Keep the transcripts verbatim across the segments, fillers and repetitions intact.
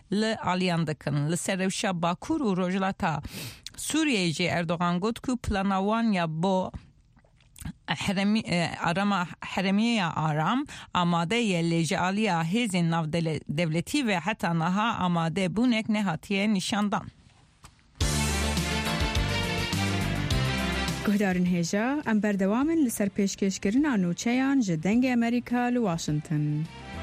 لعلیان دکن لسروشا باکور و روجلاتا سوریه جی اردوغان گوت که پلانوان یا با حرمی آرام حرمی آرام آماده ی لجالیا هزین ناو دولتی و حتی نها آماده بونک نهاتیه نشاندان. گهدارن هجا ام بردوامن لسر پیشکشکرین آنوچهان جدنگ امریکا لواشنطن.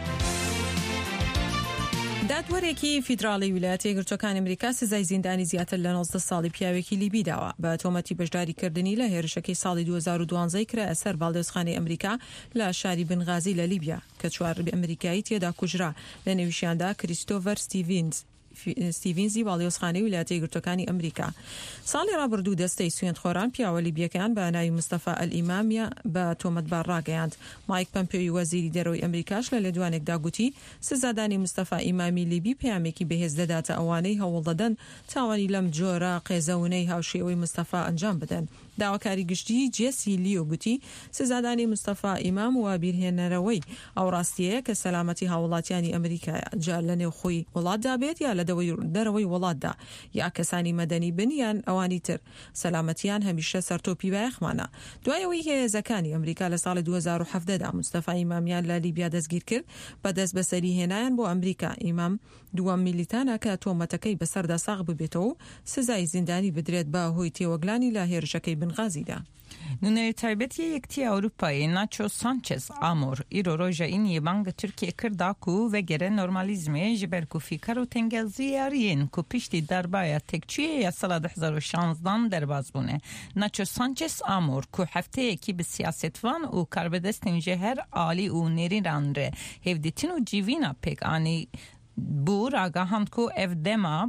دادوەرێکی فیدراڵی ویلایەتە یەکگرتووەکانی ئەمریکا سزای زیندانی زیاتر لە نۆزدە ساڵی پیاوێکی لیبی داوە بە تۆمەتی بەشداریکردنی لە هێرشەکەی ساڵی دوو هەزار و دوانزە کرا ئەسەر باڵدۆزخانەی ئەمریکا لە شاری بنغازی لە لیبیا کە چوار ئەمریکایی تێدا کوژرا لە نێویشیاندا کریستۆفەر ستیڤنز ستیڤنزی باڵدۆزخانەی ویلایەتە یەکگرتووەکانی ئەمریکا. ساڵی ڕابردوو دەستەی سوێندخۆران پیاوە لیبیەکان بە ناوی مستەفا ئەلئیمامیە بە تۆمەتبار ڕاگەیاند. مایک پەمپێۆی وەزیری دەرەوەی ئەمریکاش لە لێدوانێکدا گوتی سزادانی مستەفا ئیمامی لیبی پەیامێکی بەهێز دەداتە ئەوانەی هەوڵ دەدەن تاوانی لەم جۆرە قێزەونەی هاوشێوەی مستەفا ئەنجام بدەن. داواکاری گشتی جێسی لیۆ گوتی سزادانی مستەفا ئیمام و بیرهێنەرەوەی ئەو ڕاستیەیە کە سەلامەتی هاوڵاتیانی ئەمریکایە جا لە نێو خۆی وڵاتدا بێت یا لە دەرەوەی وڵاتدا یا کەسانی مەدەنی بنیان ئەوانی تر سەلامەتیان هەمیشە سەرتۆپی بایەخمانە. دوایەوەی هێزەکانی ئەمریکا لە ساڵی دوو هەزار و حەڤدەدا مستەفا ئیمامیان لە لیبیا دەستگیر کرد بەدەست بەسەری هێنایان بۆ ئەمریکا. ئیمام دووەم میلیتانە کە تۆمەتەکەی بەسەردا ساغ ببێتەوە سزای زیندانی بدرێت بە هۆی تێوەگلانی لە هێرشەکەی بنغازیدا. نونری تایبەتی یەکتی ئەوروپایی ناچۆ سانچێز ئامۆر ئیرۆ ڕۆژە ئینی بانگە تورکیە کرداک و وەگەرە نۆرمالیزمێ ji ber ku fîkar û tengeziyariyên ku piştî derbaya tekçûyê ya sala du hezar û şanzdan derbas bûne. Naço Sanchez Amor ku hefteyekî bi siyasetvan û karbedestên ji her alî û nêrînan re hevdîtin û cîvîna pêk anî bû ragihand ku ev dema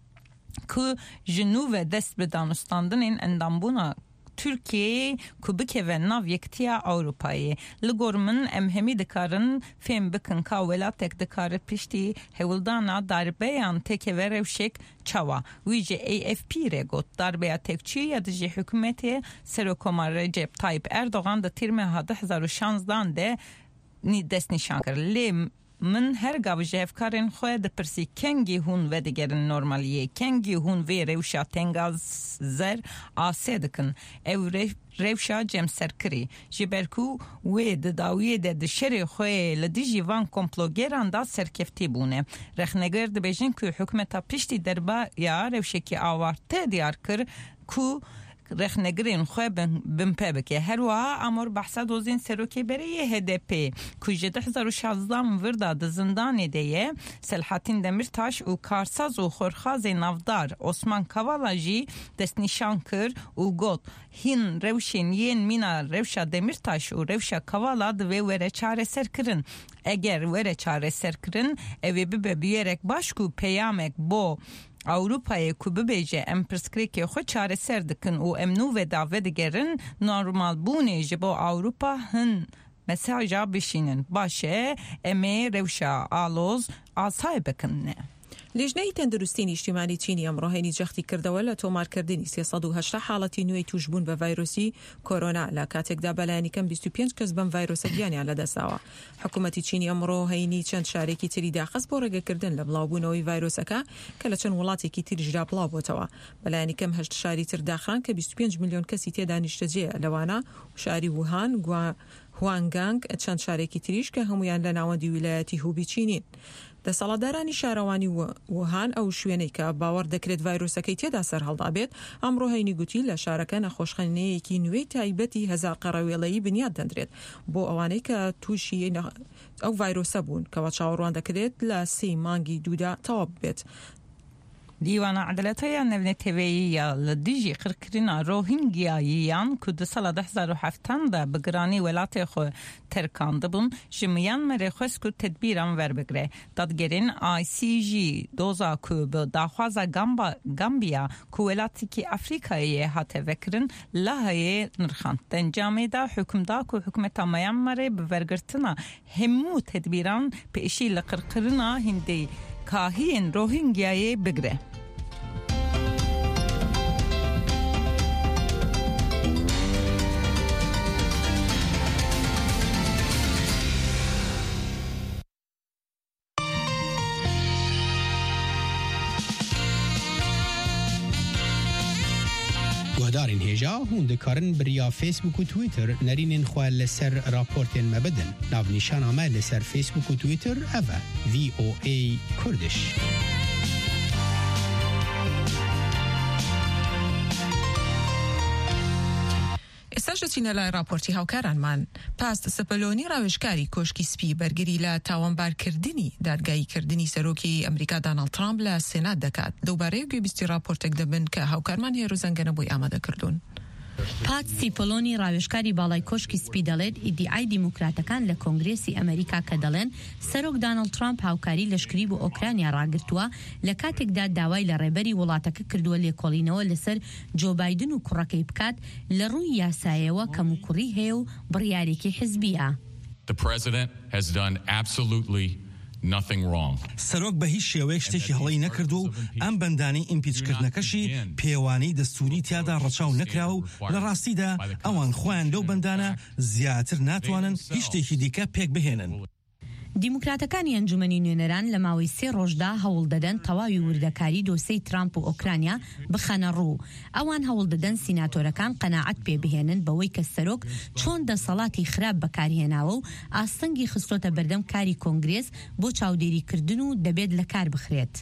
ku ji nû ve dest bi danûstandinên endambûna Türkiye kubike ve nav yektiya Avrupa'yı. Ligormun emhemi dikarin fem bikin ka velatek dikarı pişti hevildana darbeyan teke ve revşek çava. Vice A F P re got darbeya tekçi ya dici hükümeti Serokomar Recep Tayyip Erdoğan da tirme ha du hezar û şanzdan de dest nişan kir. Lê من هر گاو جهفکارن خواه ده پرسی کنگی هون و دیگرن نورمالیه کنگی هون و روشا تنگاز زر آسه دکن او روشا جم سرکری جبرکو و ده داویه ده ده شر خواه لدی جیوان کمپلوگران دا سرکفتی بونه رخنگر ده بیجن که حکمتا پشتی دربا یا روشکی آوارته دیار کر کو رخنگرین خواه بمپه بکه هر وها امور بحثا دوزین سروکی بریه هدپی که ده هزار و شازده ورده ده زندان دیه سلحاتین دمیرتاش و کارساز و خورخاز نافدار عثمان کوالا جی دست نشان کر و گوت هین روشین ین مینا روشا دمیرتاش و روشا کوالا دوی وره چاره سر کرن اگر وره چاره سر کرن اوی ببه بیرک باشکو پیامک بو Avrupa'ya kubu bece em perskrike xo çare ser dikin û em nû ve davet digerin normal bûnê ji bo Avrupa hin mesaja bişînin başe em ê rewşa aloz asayê bikin ne. لیژنەی تەندروستی نیشتیمانی چینی ئەمڕۆ هێنی جەختی کردەوە لە تۆمارکردنی سێسەد و هەشتا حاڵەتی نوێی توشبوون بە ڤایرۆسی کۆرۆنا لە کاتێکدا بەلایەنی کەم بیست و پێنج کەس بەم ڤایرۆسە گیانیان لەدەستاوە. حکوومەتی چینی ئەمڕۆ هەینی چەند شارێکی تری داخست بۆ ڕێگەکردن لە بڵاوبوونەوەی ڤایرۆسەکە کە لە چەند وڵاتێکی تریشدا بڵاو بۆتەوە. بەلایەنی کەم هەشت شاری تر داخران کە بیست و پێنج میلیۆن کەسی تێدا نیشتەجێ لەوانە شاری ووهان هوانگانگ چەند شارێکی تریش کە هەمویان لە ناوەندی ویلایەتی هوبی چینین. دەسەڵاتدارانی شارەوانی ووهان ئەو شوێنەی کە باوەڕ دەکرێت ڤایرۆسەکەی تێدا سەر هەڵدابێت ئەمڕۆ هەینی گوتی لە شارەکە نەخۆشخانەیەکی نوێی تایبەتی هەزار قەڕەوێڵەیی بنیاد دەندرێت بۆ ئەوانەی کە تووشی ئەو ڤایرۆسە بوون کەەوە چاوەڕوان دەکرێت لە سێ مانگی دوودا تەواو بێت. دیوان عدالت‌های نوێتەوەیی یا لە دژی قڕکردنا ڕۆهینگیاییان کو di sala du hezar û hevdê de bi giranî welatê xwe terkandibûn ji Myanmarê xwest ku tedbîran werbigire. Dadgerên I C G doza ku bi daxwaza Gambiya ku welatekî Afrikayê hate vekirin Laheyê nirxand. Dencamê de hukmda ku hikûmeta Myanmarê bi wergirtina hemû tedbîran pêşî li qirkirina hindî kahiyên Rohingyayê bigire. هوادارین هێژا هون دەکارن بریا فیسبوک و تویتر نەرینên xwe li ser raportên me bidin. Navnîşana me li ser Facebook û Twitter ev e V O A Kurdish. ئێستاشەچینە لای راپۆرتی هاوکارانمان پاست سەپەلۆنی ڕاوێژکاری کۆشکی سپی بەرگری لە تاوانبارکردنی دادگاییکردنی سەرۆکی ئەمریکا داناڵد ترامپ لە سێنات دەکات. دەوبارەیە گوێبیستی راپۆرتێک دەبن کە هاوکارمان هێرو زەنگەنە بۆی ئامادەکردوون. پات سیپۆلۆنی ڕاوێژکاری باڵای کۆشکی سپی دەڵێت ئیدیعای دیموکراتەکان لە کۆنگرێسی ئەمریکا کە دەڵێن سەرۆک داناڵد ترامپ هاوکاری لەشکری بۆ ئۆکرانیا ڕاگرتووە لە کاتێکدا داوای لە ڕێبەری وڵاتەکە کردووە لێکۆڵینەوە لەسەر جۆ بایدن و کوڕەکەی بکات لە ڕووی یاسایەوە کەم و کوڕی هەیە و بڕیارێکی حزبیە. The president has done absolutely nothing wrong. سەرۆک بە هیچ شێوەیەک شتێکی هەڵەی نەکردو و ئەم بەندانی ئیمپیچکردنەکەشی پێوانەی دەستوری تیادا ڕەچاو نەکراوە و لە ڕاستیدا ئەوان خۆیان لەو بەندانە زیاتر ناتوانن هیچ شتێکی دیکە پێک بهێنن. دیموکراتەکانی ئەنجومەنی نوێنەران لە ماوەی سێ ڕۆژدا هەوڵ دەدەن تەواوی وردەکاری دۆسەی ترامپ و ئۆکرانیا بخەنە ڕوو. ئەوان هەوڵ دەدەن سیناتۆرەکان قەناعەت پێ بهێنن بەوەی کە سەرۆک چۆن دەسەڵاتی خراپ بەکارهێناوە و ئاستەنگی خستۆتە بەردەم کاری کۆنگرێس بۆ چاودێریکردن و دەبێت لە کار بخرێت.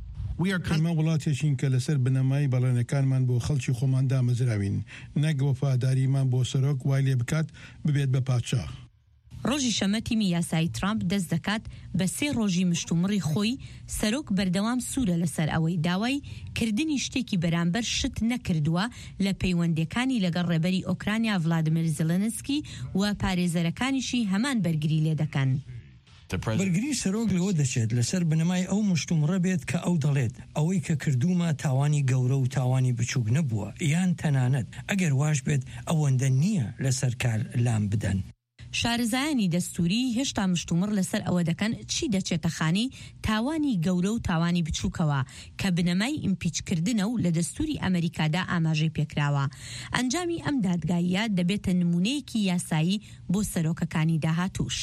ئەمە وڵاتێکین کە لەسەر بنەمای بەڵێنەکانمان بۆ خەڵکی خۆمان دامەزراوین، نەک وەفاداریمان بۆ سەرۆک وای لێ بکات ببێت بە پادشاه. ڕۆژی شەمە تیمی یاسایی ترامپ دەست دەکات بە سێ ڕۆژی مشتومڕی خۆی سەرۆک بەردەوام سوورە لەسەر ئەوەی داوای کردنی شتێکی بەرامبەر شت نەکردووە لە پەیوەندەکانی لەگەڵ ڕێبەری ئۆکرانیا ڤلادیمیر زێلێنسکی و پارێزەرەکانیشی هەمان بەرگری لێ دەکەن. بەرگری سەرۆک لەوە دەچێت لەسەر بنەمای ئەو مشتومڕە بێت کە ئەو دەڵێت ئەوەی کە کردومە تاوانی گەورە و تاوانی بچووک نەبووە یان تەنانەت ئەگەر واش بێت ئەوەندە نییە لەسەر کار لام بدەن. شارەزایانی دەستوری هێشتا مشتومڕ لەسەر ئەوە دەکەن چی دەچێتە خانی تاوانی گەورە و تاوانی بچووکەوە کە بنەمای ئیمپیچکردنە و لە دەستوری ئەمریکادا ئاماژەی پێکراوە. ئەنجامی ئەم دادگاییە دەبێتە نمونەیەکی یاسایی بۆ سەرۆکەکانی داهاتووش.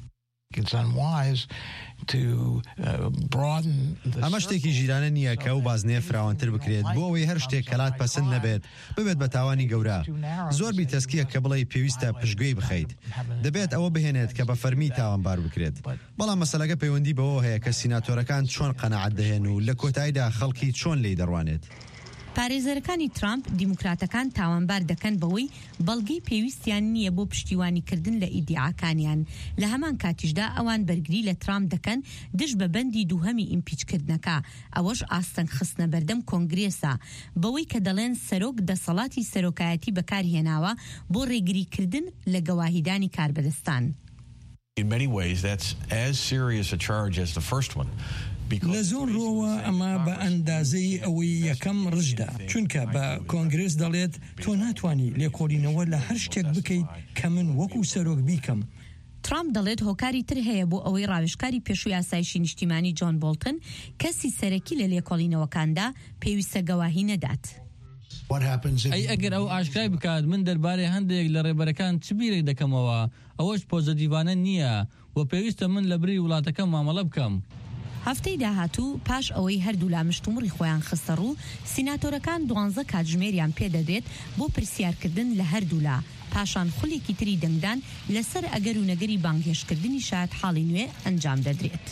ئەمە شتێکی ژیرانە نییە کە ئەو بازنەیە فراوانتر بکرێت بۆ ئەوەی هەر شتێک کەلات پەسەند نەبێت ببێت بە تاوانی گەورە. زۆر بیتەسکیە کە بڵێ پێویستە پشتگوێی بخەیت. دەبێت ئەوە بهێنێت کە بە فەرمی تاوانبار بکرێت. بەڵام مەسەلەکە پەیوەندی بەوە هەیە کە سیناتۆرەکان چۆن قەناعەت دەهێن و لە کۆتاییدا خەڵکی چۆن لێی دەڕوانێت. پارێزەرەکانی ترامپ دیموکراتەکان تاوانبار دەکەن بەوەی بەڵگەی پێویستیان نییە بۆ پشتیوانیکردن لە ئیدیعاکانیان. لە هەمان کاتیشدا ئەوان بەرگری لە ترامپ دەکەن دش بە بەندی دووهەمی ئیمپیچکردنەکە. ئەوەش ئاستەنگ خستنە بەردەم کۆنگرێسە بەوەی کە دەڵێن سەرۆک دەسەڵاتی سەرۆکایەتی بەکارهێناوە بۆ ڕێگریکردن لە گەواهیدانی کاربەدەستان. In many ways that's as serious a charge as the first one. لە زۆر ڕۆوە ئەمە بە ئەندازەی ئەوەی یەکەم ڕژدا چونکە بە کۆنگرێس دەڵێت تۆ ناتوانی لێکۆڵینەوە لە هەر شتێک بکەیت کە من وەکو سەرۆک بیکەم. ترامپ دەڵێت هۆکاری تر هەیە بۆ ئەوەی ڕاوێژکاری پێشووی یاسایشی نیشتیمانی جۆن بۆڵتن کەسی سەرەکی لە لێکۆڵینەوەکاندا پێویستە گەواهی نەدات. ئەی ئەگەر ئەو ئاشکرای بکات من دەربارەی هەندێک لە ڕێبەرەکان چ بیرێک دەکەمەوە ئەوەش پۆزەتیڤانە نییە و پێویستە من لە بری وڵاتەکە مامەڵە بکەم. هەفتەی داهاتوو پاش ئەوەی هەردوو لا مشتومڕی خۆیان خستە ڕوو سیناتۆرەکان دوانزە کاتژمێریان پێدەدرێت بۆ پرسیارکردن لە هەردوو لا پاشان خولێکی تری دەنگدان لەسەر ئەگەر و نەگەری بانگهێشتکردنی شایەت حاڵی نوێ ئەنجام دەدرێت.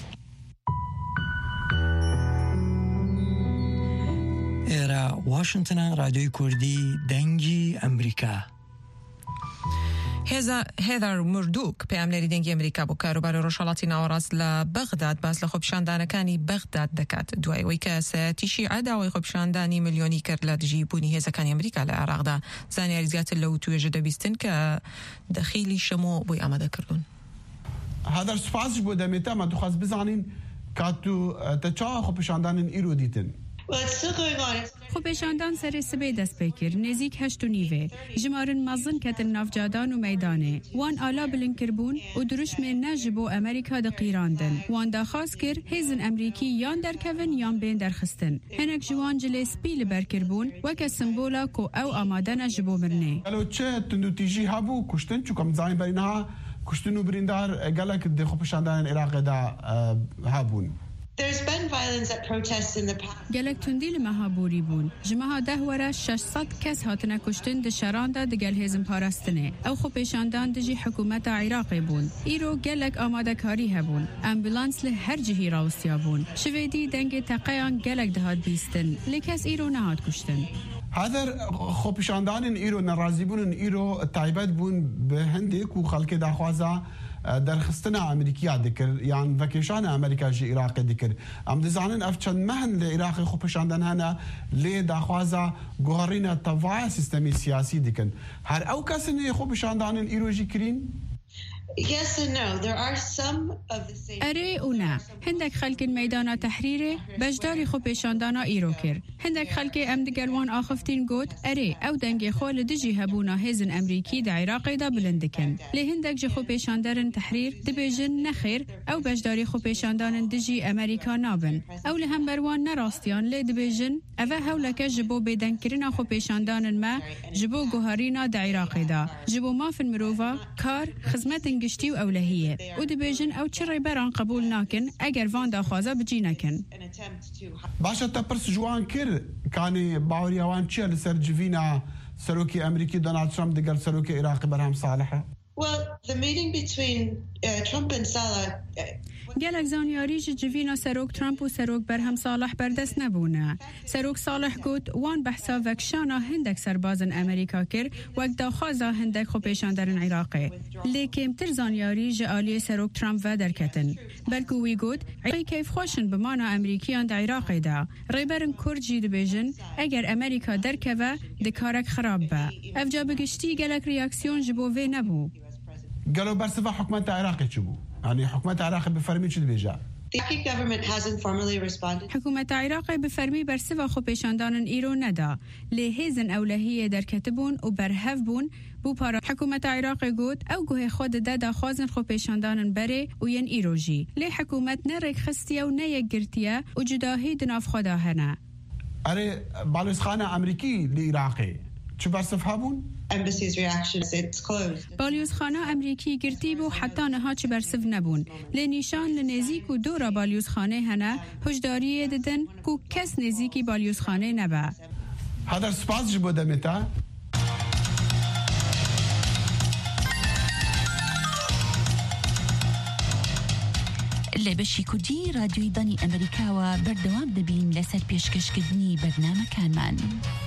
ئێرە واشنگتنە رادیۆی کوردی دەنگی ئەمریکا. هێدار مردوک پەیامنەری دەنگی ئەمریکا بۆ کاروباری ڕۆژهەڵاتی ناوەڕاست لە بەغداد باس لە خۆپیشاندانەکانی بەغداد دەکات دوای ئەوەی کە سەرەتیشی ئاداوای خۆپیشاندانی ملیۆنی کرد لە دژی بوونی هێزەکانی ئەمریکا لە عێراقدا. زانیاری زیاتر لەو توێژە دەبیستن کە دەخیلی شەمۆ بۆی ئامادەکردوون. هەدار سوپاسش بۆ دەمێتەمە دخواست بزانین کات و تەچا خۆپیشاندانن ئیرۆ دیتن. خۆپیشاندان سەرێ سبەی دەست پێ کرد نێزیک هەشت و نیڤێ ژمارن مەزن کەتن ناوجادان و مەیدانێ وان ئالا بلینکردبوون و دروشمێنە ji بۆ ئەمریکا دەقیراندن وان داخواست کرد هێزن ئەمریکی یان دەرکەون یان بێن دەرخستن هەنێک ji wan cilê spî li ber kirbûn weke simbola ku ew amade ne ji bo mirinê. Gelo çi tundûtîjî hebû kuştin çûka em dizanîn berîniha kuştin û birîndar gelek di xwepeşandanên Iraqê de hebûn. gelek tundî li meha borî bûn. Ji meha deh were şeş sed kes hatine kuştin di şeran de digel hêzin parastinê. Ew xwepêşandan di jî hikûmeta Iraqê bûn. Îro gelek amadekarî hebûn. Ambulans li her cihî rawstiya bûn. Şivêdî dengê teqeyan gelek dihat bîstin. Lê kes îro nehat kuştin. هذا خۆپیشاندانên îro nerazîbûnin îro taybet bûn bi hindê ku xelkê daxwaza derxistina Amerîkiya dikir yan vekêşana Amerîka ji Iraqê dikir. Em dizanin ev çend mehin li Iraqê xwepêşandan hene lê daxwaza guherîna tevaya sistemê siyasî dikin. Her ew kesin ê xwepêşandanên îro jî kirîn? Yes and no. There are some of the same. اره و نه. هندک خلک میدان تحریره بجداری خو پیشاندانا ایرو کر. هندک خلک ام دگروان آخفتین گوت اره او دنگ خول دجی هبونا هزن امریکی د عراق دا بلندکن. لی هندک جی خو پیشاندارن تحریر دبیجن نخیر او بجداری خو پیشاندارن دجی امریکا نابن. او لی هم بروان نراستیان لی دبیجن اوه هولک جبو بیدن کرنا خو پیشاندارن ما جبو گوهرینا د عراق دا. جبو مافن مروفا کار خدمت گشتی و اولهیه و دبیجن او چرای بران قبول ناکن اگر وان داخوازا بجی نکن. باشا تا پرس جوان کر کانی باوری اوان چیه لسر جوینا سروکی امریکی دونالد ترامپ دگر سروکی عراقی برهم صالحه؟ Well, the meeting between uh, Trump and Salah. gelek zanyarî ji civîna serok Trump û serok Berhem Saleh berdest nebûne. Serok Saleh got wan behsa vekşana hindek serbazên Amerîka kir wek daxwaza hindek xwepêşanderên Iraqê. Lê kêmtir zanyarî ji aliyê serok Trump ve derketin. Belkû wî got Iraqê keyfxweşin bi mana Amerîkiyan di Iraqê de. Rêberên Kurd jî dibêjin eger Amerîka derkeve dikarek xirab be. Ev ca bi giştî gelek reaksiyon ji bo vê nebû. قالوا برسفا حكومة العراق تشبو يعني حكومة العراق بفرمي شو بيجا The Iraqi government hasn't formally responded. حکومت عراق بفرمی برسوا خو پیشاندانن ایرو ندا لهیزن اولهیه در کتبون و برهف بون بو پارا حکومت عراق گوت او گوه خود دادا خوازن خو پیشاندانن بره و ین ایروجی لی حکومت نرک خستیه و نیک گرتیه و جداهی دناف خدا هنه اره بالوسخانه امریکی لعراقی چه برسفها بون؟ Embassy's reaction is it's closed. بالیوزخانه امریکی گرتی بو حتی نها چه برسف نبون لنیشان لنزیک و دورا بالیوزخانه هنه هشداری ددن کو کس نزیکی بالیوزخانه نبا هذا سپاس جبو دمتا لبشی کردی رادیوی دانی امریکا و بردوام دبین لسر پیشکشکردنی برنامه کانمان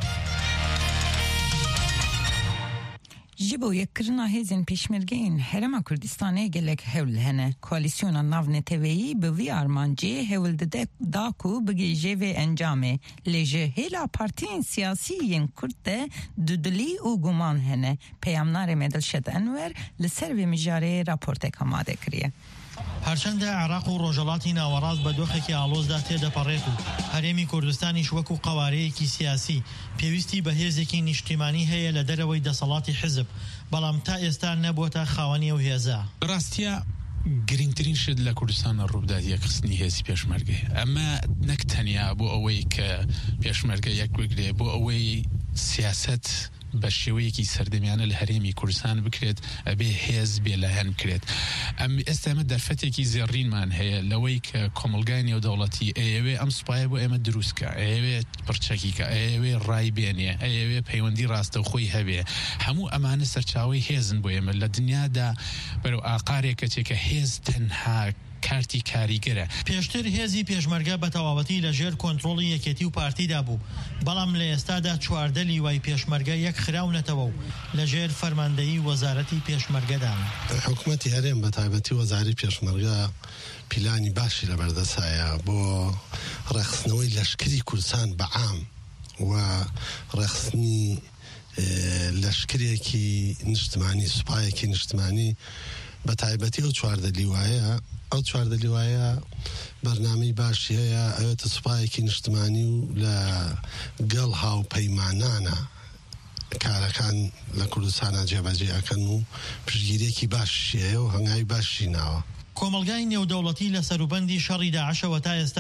جبو یکرنا هزین پیشمرگین هرما کردستانه گلک هول هنه کوالیسیونا ناو نتویی به وی آرمانجی هول ده داکو بگی جوی انجامه لیجه هلا پارتین سیاسیین کرده دودلی و گمان هنه پیامنار مدلشت انور لسر و مجاره راپورتک هماده کریه هەرچەندە عێراق و ڕۆژهەڵاتی ناوەڕاست بە دۆخێکی ئاڵۆزدا تێدەپەڕێت و هەرێمی کوردستانیش وەکو قەوارەیەکی سیاسی پێویستی بە هێزێکی نیشتیمانی هەیە لە دەرەوەی دەسەڵاتی حزب بەڵام تا ئێستا نەبووەتە خاوەنی ئەو هێزە ڕاستیە گرنگترین شت لە کوردستانە ڕووداد یەکخستنی هێزی پێشمەرگەی ئەمە نەک تەنیا بۆ ئەوەی کە پێشمەرگە یەکوەگرێ بۆ ئەوەی سیاست بە شێوەیەکی سەردەمیانە لە هەرێمی کوردستان بکرێت ئەبێ هێز بێ لایەن بکرێت ئەم ئێستا ئێمە دەرفەتێکی زێڕینمان هەیە لەوەی کە کۆمەلگای نێودەوڵەتی ئەیەوێ ئەم سوپایە بۆ ئێمە دروستکە ئەیەوێ پڕچەکیکە ئەیەوێ ڕای بێنێ ئەیەوێ پەیوەندی ڕاستە خۆی هەبێ هەموو ئەمانە سەرچاوەی هێزن بۆ ئێمە لە دنیادا بەرەو ئاقارێکە چێکە هێز تەنها کارتی کاریگەرە پێشتر هێزی پێشمەرگە بە تەواوەتی لە ژێر کۆنتڕۆڵی یەکێتی و پارتیدا بوو بەڵام لە ئێستادا چواردە لیوای پێشمەرگە یەک خراونەتەوە و لە ژێر فەرماندەیی وەزارەتی پێشمەرگەدان حکوومەتی هەرێم بە تایبەتی وەزاری پێشمەرگە پیلانی باشی لە بەردەسایە بۆ ڕێخستنەوەی لەشکری کوردستان بەعام و ڕێخستنی لەشکرێکی نیشتمانی سوپایەکی نیشتمانی بە تایبەتی ئەو چواردە لیوایە ئەو چواردە لیوایە بەرنامەی باشی هەیە ئەوێتە سوپایەکی نیشتمانی و لە گەڵ هاوپەیمانانە کارەکان لە کوردستانە جێبەجێ ئەکەن و پشتگیرێکی باشی هەیە و هەنگاوی باشی ناوە کۆمەلگای نێودەوڵەتی لە سەروبەندی شەڕی داعشەوە تا ئێستا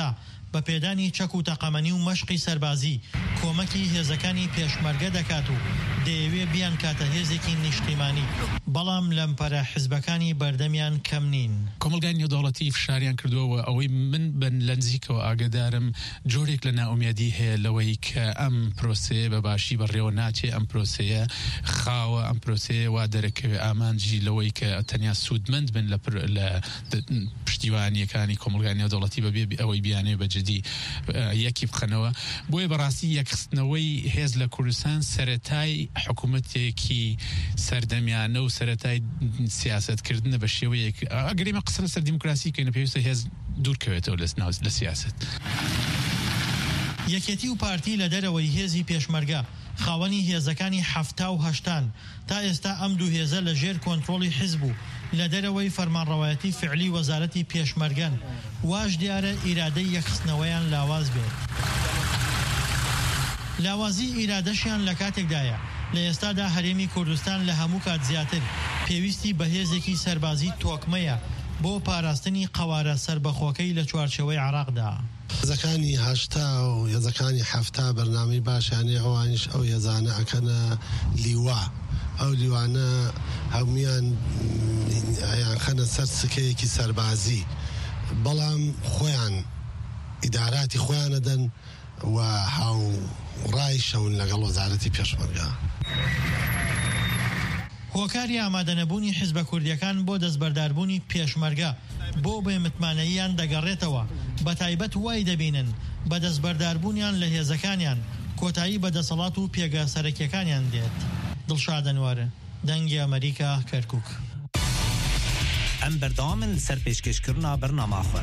بە پێدانی چەک و تەقەمەنی و مەشقی سەربازی کۆمەکی هێزەکانی پێشمەرگە دەکات و دەیەوێ بیان کاتە هێزێکی نیشتیمانی بەڵام لەمپەرە حیزبەکانی بەردەمیان کەم نین. کۆمەلگای نێودەوڵەتی فشاریان کردووە ئەوەی من بن لە نزیکەوە ئاگدارم جۆرێک لە ناومێدی هەیە لەوەی کە ئەم پرۆسەیە بە باشی بەڕێوە ناچێ، ئەم پرۆسەیە خاوە، ئەم پرۆسەیە وا دەرەکەوێ ئامانجی لەوەی کە تەنیا سوودمەند بن لە پشتیوانیەکانی کۆمەلگای نێودەوڵەتی بەبێ ئەوەی بیانێ بەجددی یەکی بخەنەوە. بۆیە بەڕاستی یەکخستنەوەی هێز لە کوردستان سەرەتای حکوومەتێکی سەردەمیانە و سەرەتای سیاستکردنە بە شێوەیەک ئەگەریمە قسە لەسەر دیموکراسی کەینە پێویستە هێز دوورکەوێتەوە لە سیاست. یەکێتی و پارتی لە دەرەوەی هێزی پێشمەرگە خاوەنی هێزەکانی حەفتا و هەشتان تا ئێستا ئەم دوو هێزە لە ژێر کۆنتڕۆڵی حیزب و لە دەرەوەی فەرمانڕەوایەتی فعلی وەزارەتی پێشمەرگەن واش دیارە ئیرادەی یەکخستنەوەیان لاواز بێت. لاوازی ئیرادەشیان لە کاتێکدایە لە ئێستادا هەرێمی کوردستان لە هەموو کات زیاتر پێویستی بە هێزێکی سەربازی تۆکمەیە بۆ پاراستنی قەوارە سربەخۆکەی لە چوارچەوەی عێراقدا. هێزەکانی هەشتا و هێزەکانی حەفتا بەرنامەی باشیانێ ئەوانیش ئەو هێزانە ئەکەنە لیوا، ئەو لیوانە هەمویان یان خەنە سەر سکەیەکی سەربازی، بەڵام خۆیان ئیداراتی خۆیانەدەن و هاو ڕای شەون لەگەڵ وەزارەتی پێشمەرگە. هۆکاری ئامادەنەبوونی حیزبە کوردیەکان بۆ دەستبەرداربوونی پێشمەرگە بۆ بێ متمانەییان دەگەڕێتەوە، بە تایبەت وای دەبینن بە دەستبەرداربوونیان لە هێزەکانیان کۆتایی بە دەسەڵات و پێگە سەرەکیەکانیان دێت. دڵشاد ئەنوارە، دەنگی ئەمریکا، کەرکووک. ئەم بەردەوامن لەسەر پێشکەشکردنا بەرنامەخۆ.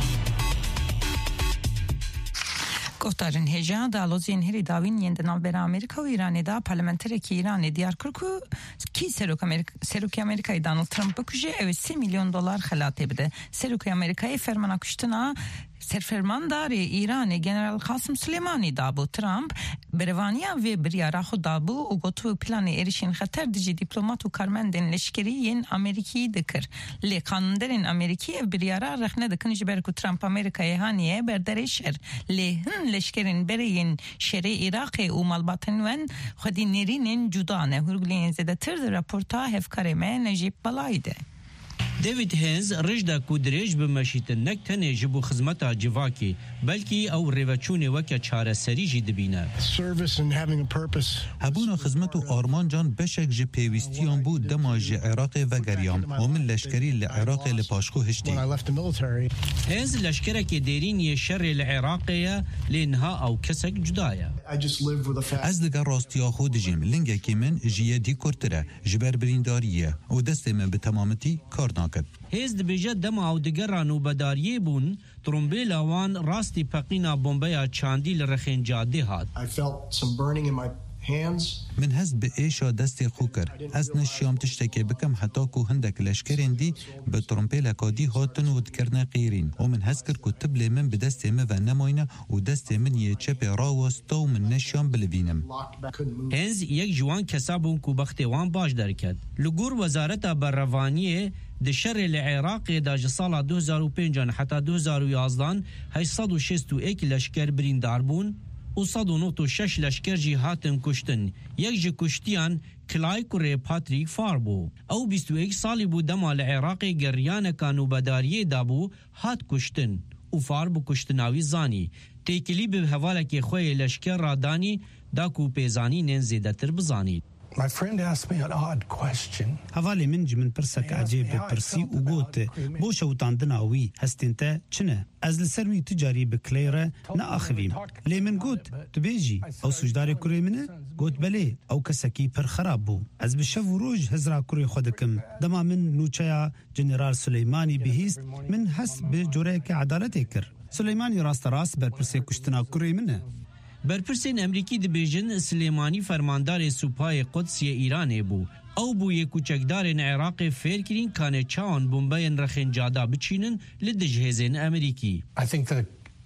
گفتارن هێژا دالۆزین هێری داوین یەندە ناوبەرە ئەمریکا و ئیرانێدا پارلەمەنتەرێکی ئیرانێ دیار کرد و کی سەرۆکی ئەمریکای دانالد ترامپ بکوژێ ئەوێ سێ میلیۆن دۆلار خەلاتێ بدە. سەرۆکی ئەمریکای فەرمانە کوشتنا سەرفەرمانداری ئیرانی گەنەرال قاسم سلێمانی دابوو. ترامپ بەرەوانیا وێ بریارا خۆ دابوو و گوتووە پلانی ێریشین خەتەر دژی دیپلۆمات و کارمەندên leşkerî ئەمریکی دکر. لێ قانونderên ئەمریکی ev biryara rexne dikin ji ber ku Trump Amerikayê haniye berderê şer. Lê hin leşkerên bereyên şerê Iraqê û malbatên wen xwedî nêrînên cuda ne. Hûrguliyên zêdetir di raporta hevkarê me Necip Balayî de. دیوید هنز رجدا کو درێژ بمەشیتن نەک تەنێ ji bo xizmeta civakê belkî ew rêveçûnê weke çareserî jî dibîne. Hebûna xizmet û armancan beşek ji pêwîstiyan bû dema ji Iraqê vegeriyam û min leşkerî li Iraqê li paşxû hiştî. Hêz leşkerekê dêrîniyê şerê li Iraqê ye lê niha ew kesek cuda ye. Ez diger rastiya xwe dijîm lingekî min ji yedî kurtir e ji ber birîndariyê ye û destê min bi temametî kar naket. Hêz dibêje dema ew digera nûbedariyê bûn trombêla wan rastî peqîna bombeya çandî li Rexêncadê hat. Min hest bi êşa destê xwe kir. Ez neşiyam tiştekê bikim heta ku hindek leşkerên dî bi trompêleka dî hatin û dikirine qîrîn û min hez kir ku tiblê min bi destê min ve nemayne û destê min yê çepê rawesta û min neşiyan bilivînim. Hêz yek ji wan kesa bûn ku bextê wan baş derket. Li gor Wezareta Berrevaniyê di şerê li Iraqê da ji sala du hezar û pêncan heta du hezar û yazdan heşt sed û şêst û êk leşker birîndar bûn û sed û nod û şeş leşker jî hatin kuştin. Yek ji kuştiyan Kilay Kurê Patrick Far bû. Ew bîst û êk salî bû dema li Iraqê geryaneka nûbedariyê dabû hat kuştin û Far bi kuştinawî zanî. Têkilî bi hevalekê xwe yê leşker radanî da ku pêzanînên zêdetir bizanît. My friend asked me an odd question. Havalê min ji min pirsek ecêb pirsî û got bo şewtandina wî hestên te çi ne? Ez li ser wî tu carî bi kilê re neaxivîm. Lê min got tu bêjî ew sûcdarê kurê min e? Got belê ew kesekî pir xerab bû. Ez bi şev û roj hezra kurê xwe dikim. Dema min nûçeya Jeneral Süleymanî bihîst min hest bi coreyekê edaletê kir. Süleymanî rasterast berpirsê kuştina kurê min e. Berpirsên Emrîkî dibêjin Silêmanî fermandarê Supayê Qudsiyê Îranê bû. Ew bûyê ku çekdarên Iraqê fêr kirîn kanê çawan bombeyên Rexêncada biçînin li dijhêzên Emerîkî. I think the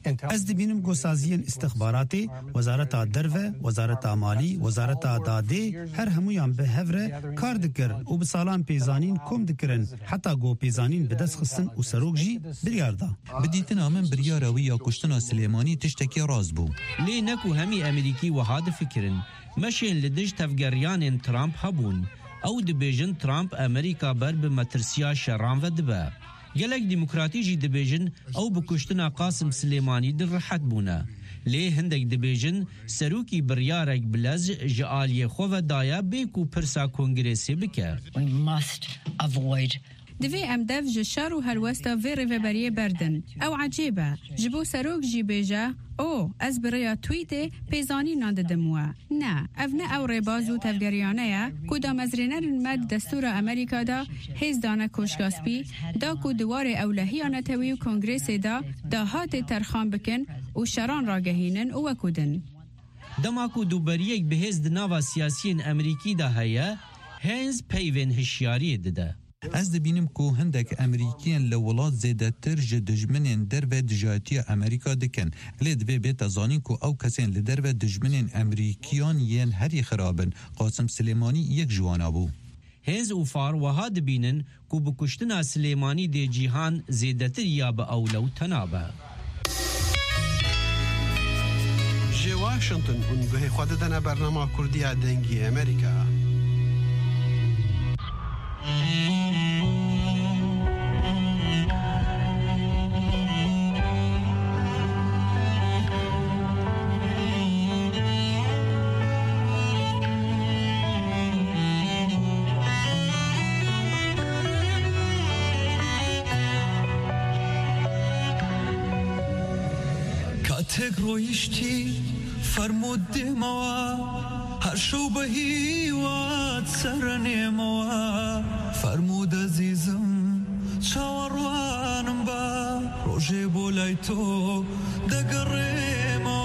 از دبینم گوسازیان استخباراتی وزارت دروه وزارت مالی وزارت داده هر همویان به هفره کار دکر و به سالان پیزانین کم دکرن حتی گو پیزانین به دست خستن و سروک جی بریاردا بدیتنا من بریاروی یا کشتنا سلیمانی تشتکی راز بو لی نکو همی امریکی و هاد فکرن مشین لدج تفگریان ترامپ هبون او دبیجن ترامپ امریکا بر به مترسیا شران و دبه گلک دموکراتی جی دبیجن او بکشتنا قاسم سلیمانی در راحت بونه لی هندک دبیجن سروکی بریارک بلز جعالی خواه دایا بیکو پرسا کنگریسی بکه دوی ام دف جشار و هلوستا وی ریوبریه بردن او عجیبه جبو سروک جی بیجه او از بریا تویته پیزانی نانده دموه نه او نه او ریبازو تفگریانه یا کدام از رینر مد دستور امریکا دا هیز دانه کشگاسپی دا کو دوار اولهیانه توی و کنگریس دا دا هات ترخان بکن و شران راگهینن و وکودن دماکو دوبریک به هیز دناوا سیاسیین امریکی دا هیا هنز پیوین هشیاری دده از دبینم کو هندک امریکیان لولات زیده تر جدجمنین در و دجاتی امریکا دکن لید و بیت ازانین کو او کسین لدر و دجمنین امریکیان ین هری خرابن قاسم سلیمانی یک جوانا بو هنز و فار و ها دبینن کو بکشتنا سلیمانی دی جیهان زیده تر یا با اولو تنابه جی واشنطن اونگوه خود دنا برنامه کردی دنگی امریکا تک رویشتی فرمود ما هر شو بهی وات سرنی ما فرمود عزیزم چاوروانم با روژه بولای تو دگره ما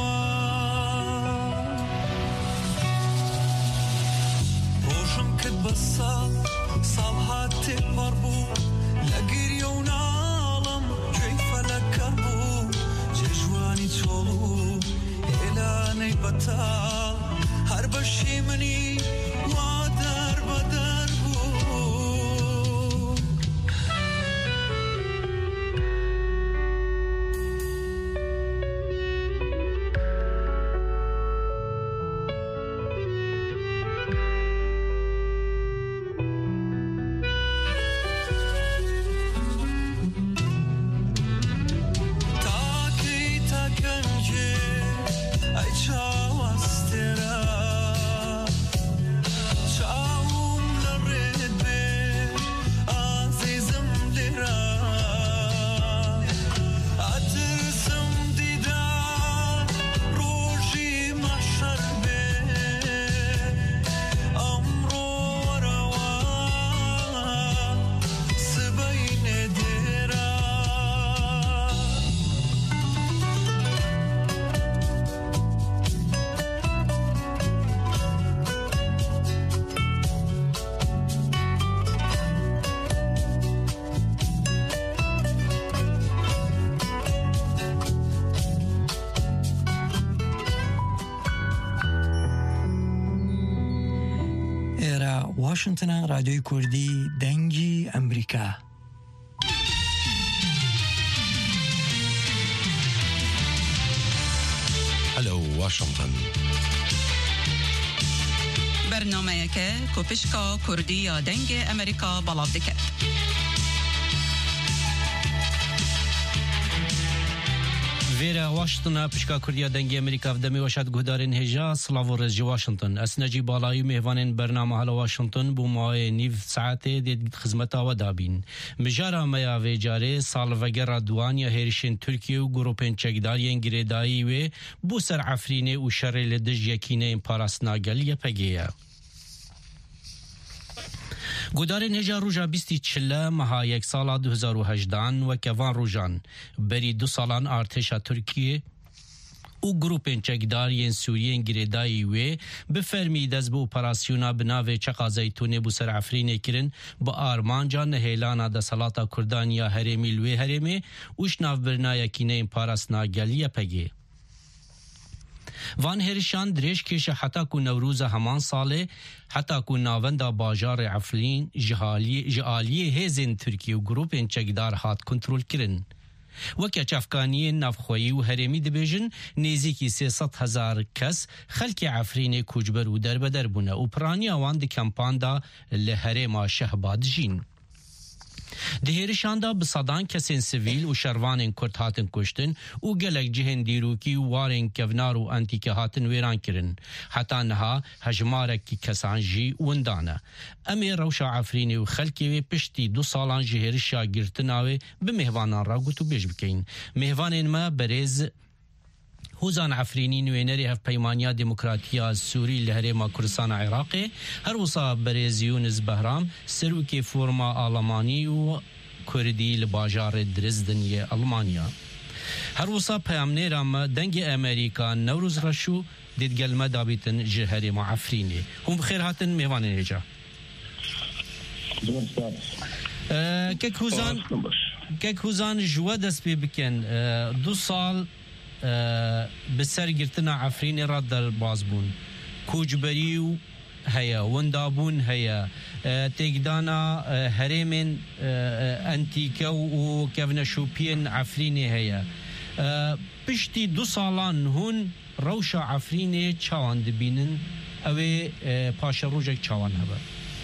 روشم کد بسا سال هاتی پار بو لگیریون عالم جوی فلکر بو جوانی چولو اعلانی بطال هر بشی منی و در بدر بود واشنطن رادیوی کردی دنگی امریکا هلو واشنطن برنامه که کوپشکا کردی یا دنگ امریکا بلاو دکت ویرا واشنطن پشکا کردیا دنگی امریکا و دمی وشد گهدارین هجا سلاو رزی واشنطن اسنجی بالایی مهوانین برنامه حال واشنطن بو ماه نیف ساعته دید خدمتا و دابین مجارا میا و جاره سال وگر دوانیا هیرشین ترکیه و گروپین چگدارین گریدایی و بو سر عفرینه و شر لدج یکینه پاراس ناگل یپگیه گودار نجا روژا بیستی چله مها یک سال دو هزار و هجده و کوان روژان بری دو سالان ارتش ترکیه و گروپین چکدارین سوریین گریدایی وی بفرمی دست بو اپراسیونا بناوی چقا زیتونه بو سر عفرینه کرن با آرمانجا نهیلانا دا سلاتا کردانیا هرمی لوی هرمی وش ناف برنایا کینه پاراس ناگلیه پگه. وان هرشان درش کش حتی کو نوروز همان ساله حتی کو ناوندا باجار عفرین جهالی جهالی هزین ترکی و گروپین چکدار هات کنترول کرن. وکه چفکانی نفخویی و هرمی دبیجن نیزی سیصد هزار کس خلک عفرین کوجبر و در بدر بونه و پرانی آوان دی کمپان دا لحرم شهباد جین. دهیرشان دا بصدان کسین سویل و شروان کرد هاتن کشتن و گلک جهن دیروکی و وارن کونار و انتیکه هاتن ویران کرن حتی نها هجمارکی کسان جی وندانه. امی روشا عفرینی و خلکی و پشتی دو سالان جهیرشا گرتناوی به مهوانان را گوتو بیش بکین. مهوانین ما بریز هوزان عفرینی نوینری هف پیمانیا دموکراتیا سوری لهرما کردستان عراقی هر وصا بریزیونز بهرام سروکی فورما آلمانی و کردی لباجار درزدنی آلمانیا هر وصا پیامنیرام دنگ امریکا نوروز رشو دیدگل مدابیتن جهرما عفرینی هم بخیر هاتن میوان نیجا که هوزان که هوزان جوا دست بی بکن دو سال بسر گرتنا عفرین را در باز بون کوجبری و هيا وندابون هيا تيجدانا هرمن انتيكا وكفنا شوبين عفريني هيا بشتي دو سالان هون روشا عفريني چاوان دبينن اوه پاشا روجك چاوان هبا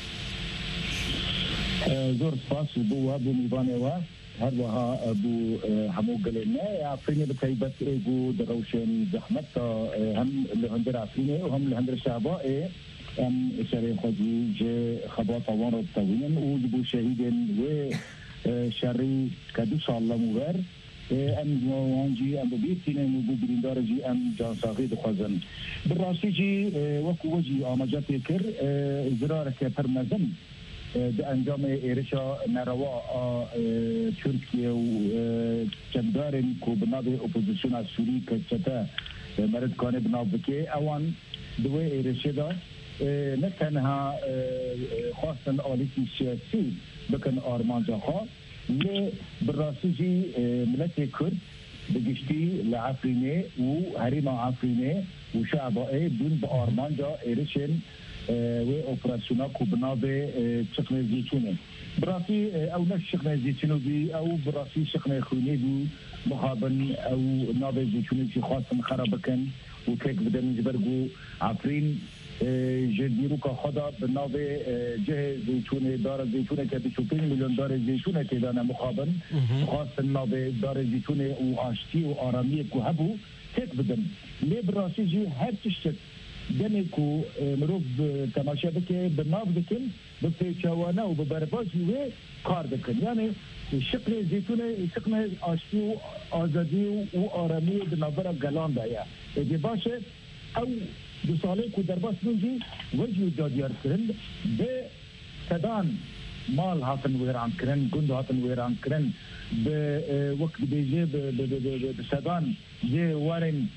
زور سپاس بو ابو میبانه هر وها ابو همو قلنا عفريني بتيبت بو دروشن زحمت هم لهندر عفريني وهم لهندر شعباء ام شري خدي ج خباط وان الطويل وجبوا شهيدين و شري كدو الله مبر ام وانجي ام بيتين ام بودريندار جي ام جان صاغي دخزن بالراسي جي وكو وجي امجات كر زرار كبرمزن بانجام ايرشا نروا تركيا و جندارن كو بنابي اوبوزيشن السوري كتا مرد كان بنابكي اوان دوي ايرشا نه تنها خواستن آلیتی سیاسی بکن آرمانجا خواه لی براسو جی ملت کرد بگشتی لعفرینه و حریم عفرینه و شعبائه دون با آرمانجا ایرشن و اپراسیونا کوبنا به شقن زیتونه براسی او نفس شقن زیتونه بی او براسی شقن خونی بی مخابن او نابه زیتونه جی خواستن خراب بکن و کک بدن جبرگو عفرین جدیرو که خدا به ناو جه زیتونه دار زیتونه که بیست و پنج میلیون دار زیتونه که دانه مخابن خواست ناو دار زیتونه و آشتی و آرامی که هبو تک بدن لی براسی جی هر تشت دنه که مروف تماشا بکه به ناو بکن به پیچوانه و به بربازی و کار بکن یعنی شکل زیتونه شکل آشتی و آزادی و آرامی به ناو گلان دایا اگه باشه او دو ساله کو درباس بونجی وجه جادیار کرن به صدان مال هاتن ویران کرن گند هاتن ویران کرن به وقت بیجه به صدان یه وارن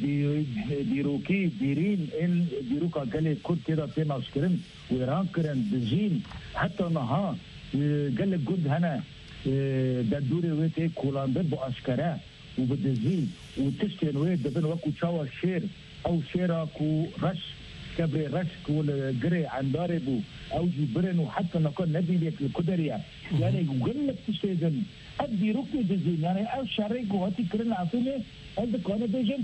دیروکی دیرین این دیروکا گله کد تیدا تیماش کرن ویران کرن بجین حتی نها گله گند هنه در دور ویته کولانده با اشکره و بدزی و تشتین وید دبن وکو چاوا شیر او شيرا كو رش كبري رش كو الجري عن داربو او جبرن وحتى نكون نبي لك القدريه يعني قل لك تشتغل ادي ركن جزين يعني او شريك وهاتي كرنا عفينه هذا كان بيجن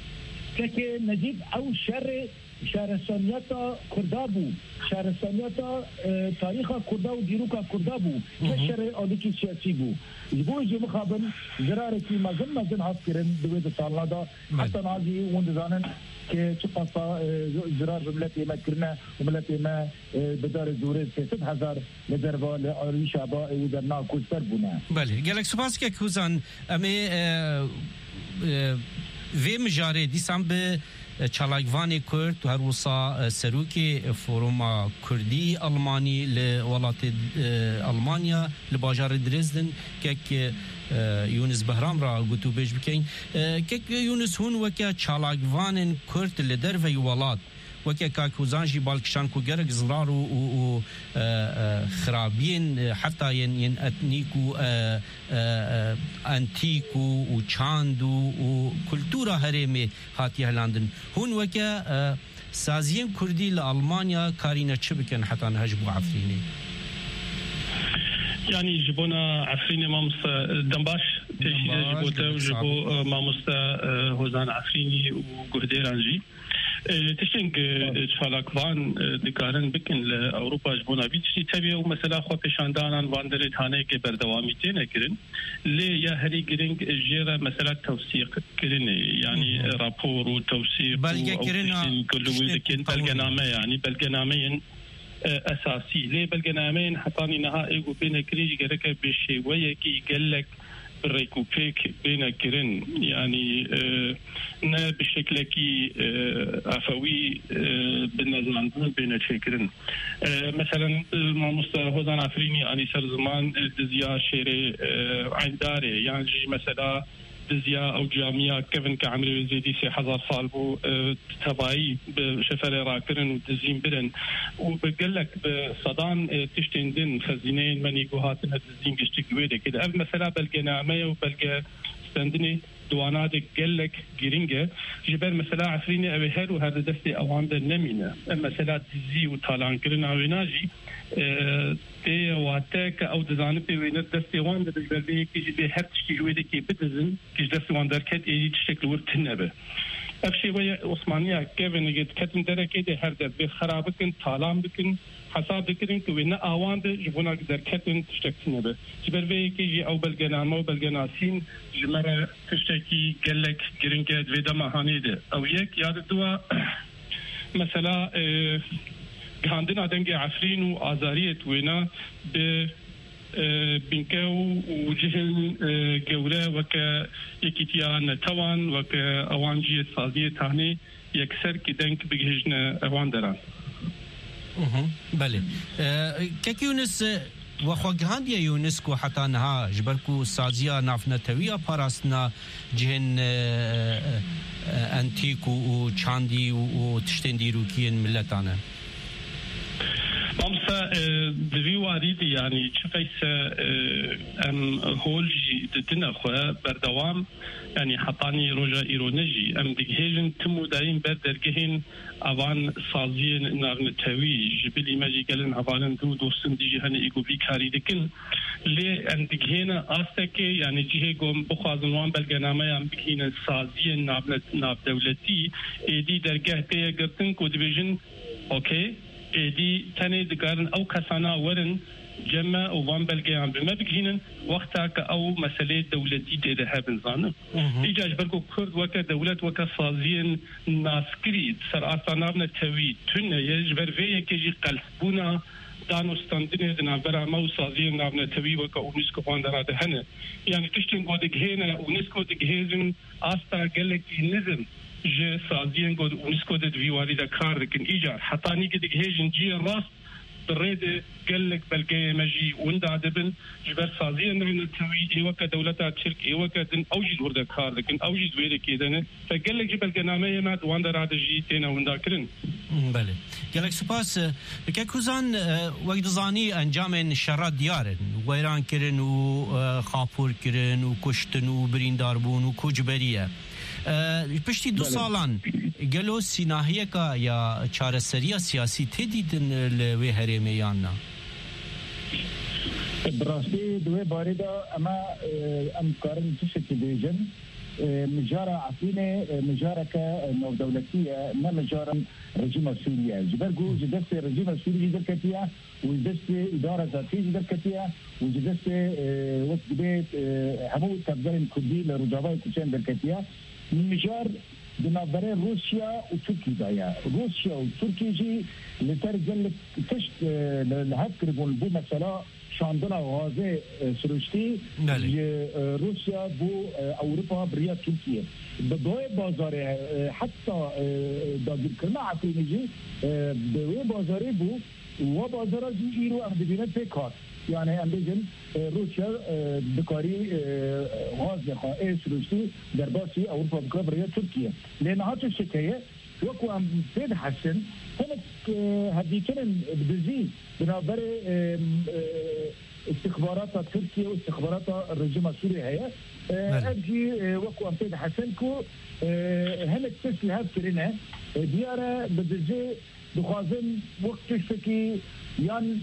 كي نجيب او شر شهر سانياتا كردابو شهر سانياتا تاريخا كرداو ديروكا كردابو كشر اوليكي سياسي بو يبو يجي مخابن زرارتي مازن مازن هات كرن دويد سالنا دا حتى نازي وندزانن كي تقصا زرار بملتي ما كرنا وملتي ما بدار زوري ستة هزار لدربا لأري شعباء ودرنا كوستر بنا بله قالك سباس كي كوزان امي في مجاري ديسان ب چالاکوان کرد و هر وصا سروکی فوروما کردی آلمانی لولات آلمانیا لباجار درزدن که یونس بهرام را گوتو بیش بکن که یونس هون وکه چالاکوان کرد لدر و ولات وكا كاكوزانجي بالكشان كو جرق زرار و خرابين حتى ين ين اتنيكو انتيكو و چاندو و كولتورا هرمي هاتي هلاندن هون وكا سازين كردي لألمانيا كارينا تشبكن حتى نهجبو عفريني يعني جبونا عفريني ماموستا دنباش تشيد جبوتا وجبو ماموستا هوزان عفريني وقهديرانجي تشتنك شالاكوان دكارن بكن لأوروبا جبونا بيتشي تبيه ومثلا خو بشاندانان واندري تاني كي بردوامي تينا كرن لي يا هري كرنك جيرا مثلا توثيق كرن يعني رابور وتوثيق بلغة كرن كلوي كن بلغنامه يعني بلغنامين اساسي ليه بلغنامين حطاني نهائي وبين كريج جرك بشي ويكي قالك بالريكوبيك بين كرن يعني آه نا بشكل كي آه عفوي آه بالنزلان بين شكرن آه مثلا الماموستا هوزان عفريني اني سر زمان دزيا شيري آه عنداري يعني مثلا دزيا او جامعه كيفن كعمري زيدي سي حزار صال بو آه تبعي بشفري راكرن ودزين برن وبقلك بصدان آه تشتين دين خزينين مني قوهاتنا دزين قشتك ويدا كده اف مثلا بلقى نعمية وبلقى ستندني دوانات قلك جرينجا جبر مثلا عفريني اوي هر وهذا دستي اوان در نمينه مثلا دزي وطالان كرن اويناجي اه تي واتاك او دزانه بي وين دستي وان در جبر بي كي جبي هر تشكي جويده كي بدزن كي دستي وان در كت اي تشكل ورتنبه افشي ويا عثمانيه كيفن جت كتن دركه دي هر در بخرابكن طالان بكن حساب دكرين كوينا اوان در جبونا در كتن تشكتنبه جبر بي كي جي او بلغنامو بلغناسين جمره تشتكي قالك جرينكا دويدا مهانيده او يك ياد دوا مثلا اه عندنا دنجي عفرين وآزارية وينا ب بنكاو وجهل جورا وكا يكتيا نتوان وكا اوانجي الصادية تاني يكسر كدنك بجهجنا اوان دران بله كيك يونس وخوگهاند یا یونسکو حتی نها جبرکو سازیا نافنتویا پاراستنا جهن انتیک و چاندی و تشتندی روکین ملتانه مامسا دوی واریدی يعني شفيس ام هولجي دتنا خو بردوام يعني حطاني روجا ايرونجي ام ديجهجن تمو داين بردرجهن اوان سازين نارنتوي جبلي ماجي قالن اوان دو دوستن ديجي هني ايغو بيكاري دكن لي ام ديجهنا استكي يعني جهه قوم بخازنوان بلغنامه ام ديجهنا سازين نابلت ناب دولتي ايدي درجه تي قرتن كو ديفيجن اوكي دي تاني دكارن او كسانا ورن جمع وان بلغيان بما بكهينن وقتاك او مسألة دولتي تيدها بنظانم ايجاج بركو كرد وكا دولت وكا صازين ناسكري سر آسانابنا توي تنة يجبر فيه كيجي قلسبونا دانو ستاندنه دنابرا مو صازين نابنا توي وكا اونسكو فاندرا دهنه يعني تشتن قودك هنا اونسكو دكهيزن آستا قلق نظم ج سازين قد اونسكو دد ويواري دا كار لكن ايجار حطاني قد هيجن جي الراس بالريد قلك بلقى مجي وندا دبن جبر سازين رين التوي ايوكا دولتا تشرك ايوكا دن اوجد وردا كار لكن اوجد ويري كيدن فقلك جبل قنامه ما دواندا راد جي تينا وندا كرن بله قالك سپاس كاكوزان وقت زاني انجام شرات ديارن ويران كرن و خاپور كرن و كشتن و بريندار بون و كوجبريه پشتی دو سالان گلو سیناهیه که یا چارەسەریە سیاسی تێدیدن لەوێ هەرێمەیاننا براستی دوێ بارێدا ئەمە ئەم کارن تشتێکی بێژن مجارە عفرینێ مجارەکە ناودەولەتیە نە مجارە رژیمە سووریە ji ber ku ji destê rejîma Sûriyê derketiye û ji destê îdara zatî jî derketiye û ji destê wek dibe hemû tevgerên Kurdî li rojavayê Kûçeyên derketiye مجار بنابرة روسيا وتركيا روسيا وتركيا جي لترجل تشت لهذا كربون بو مثلا شاندنا غازه سروشتی روسیا بو اوروبا بریا ترکیه بدوی بازار حتی دادگیر کرنا عفرینجی بدوی بازاری بو و بازار جی ایرو ام دبینه پیکار یعنی ام بجن روسیا بکاری غاز نخواه سروشتی در باسی اوروبا بکار بریا ترکیه لأن هاتو شکایه وكو ام سيد حسن هناك هديكن بدزي بنابر استخبارات تركيا واستخبارات الرجيم السوري هي اجي وكو ام سيد حسن كو هناك تسلي هاد كرينا ديارة بدزي بخازن وقت شكي يان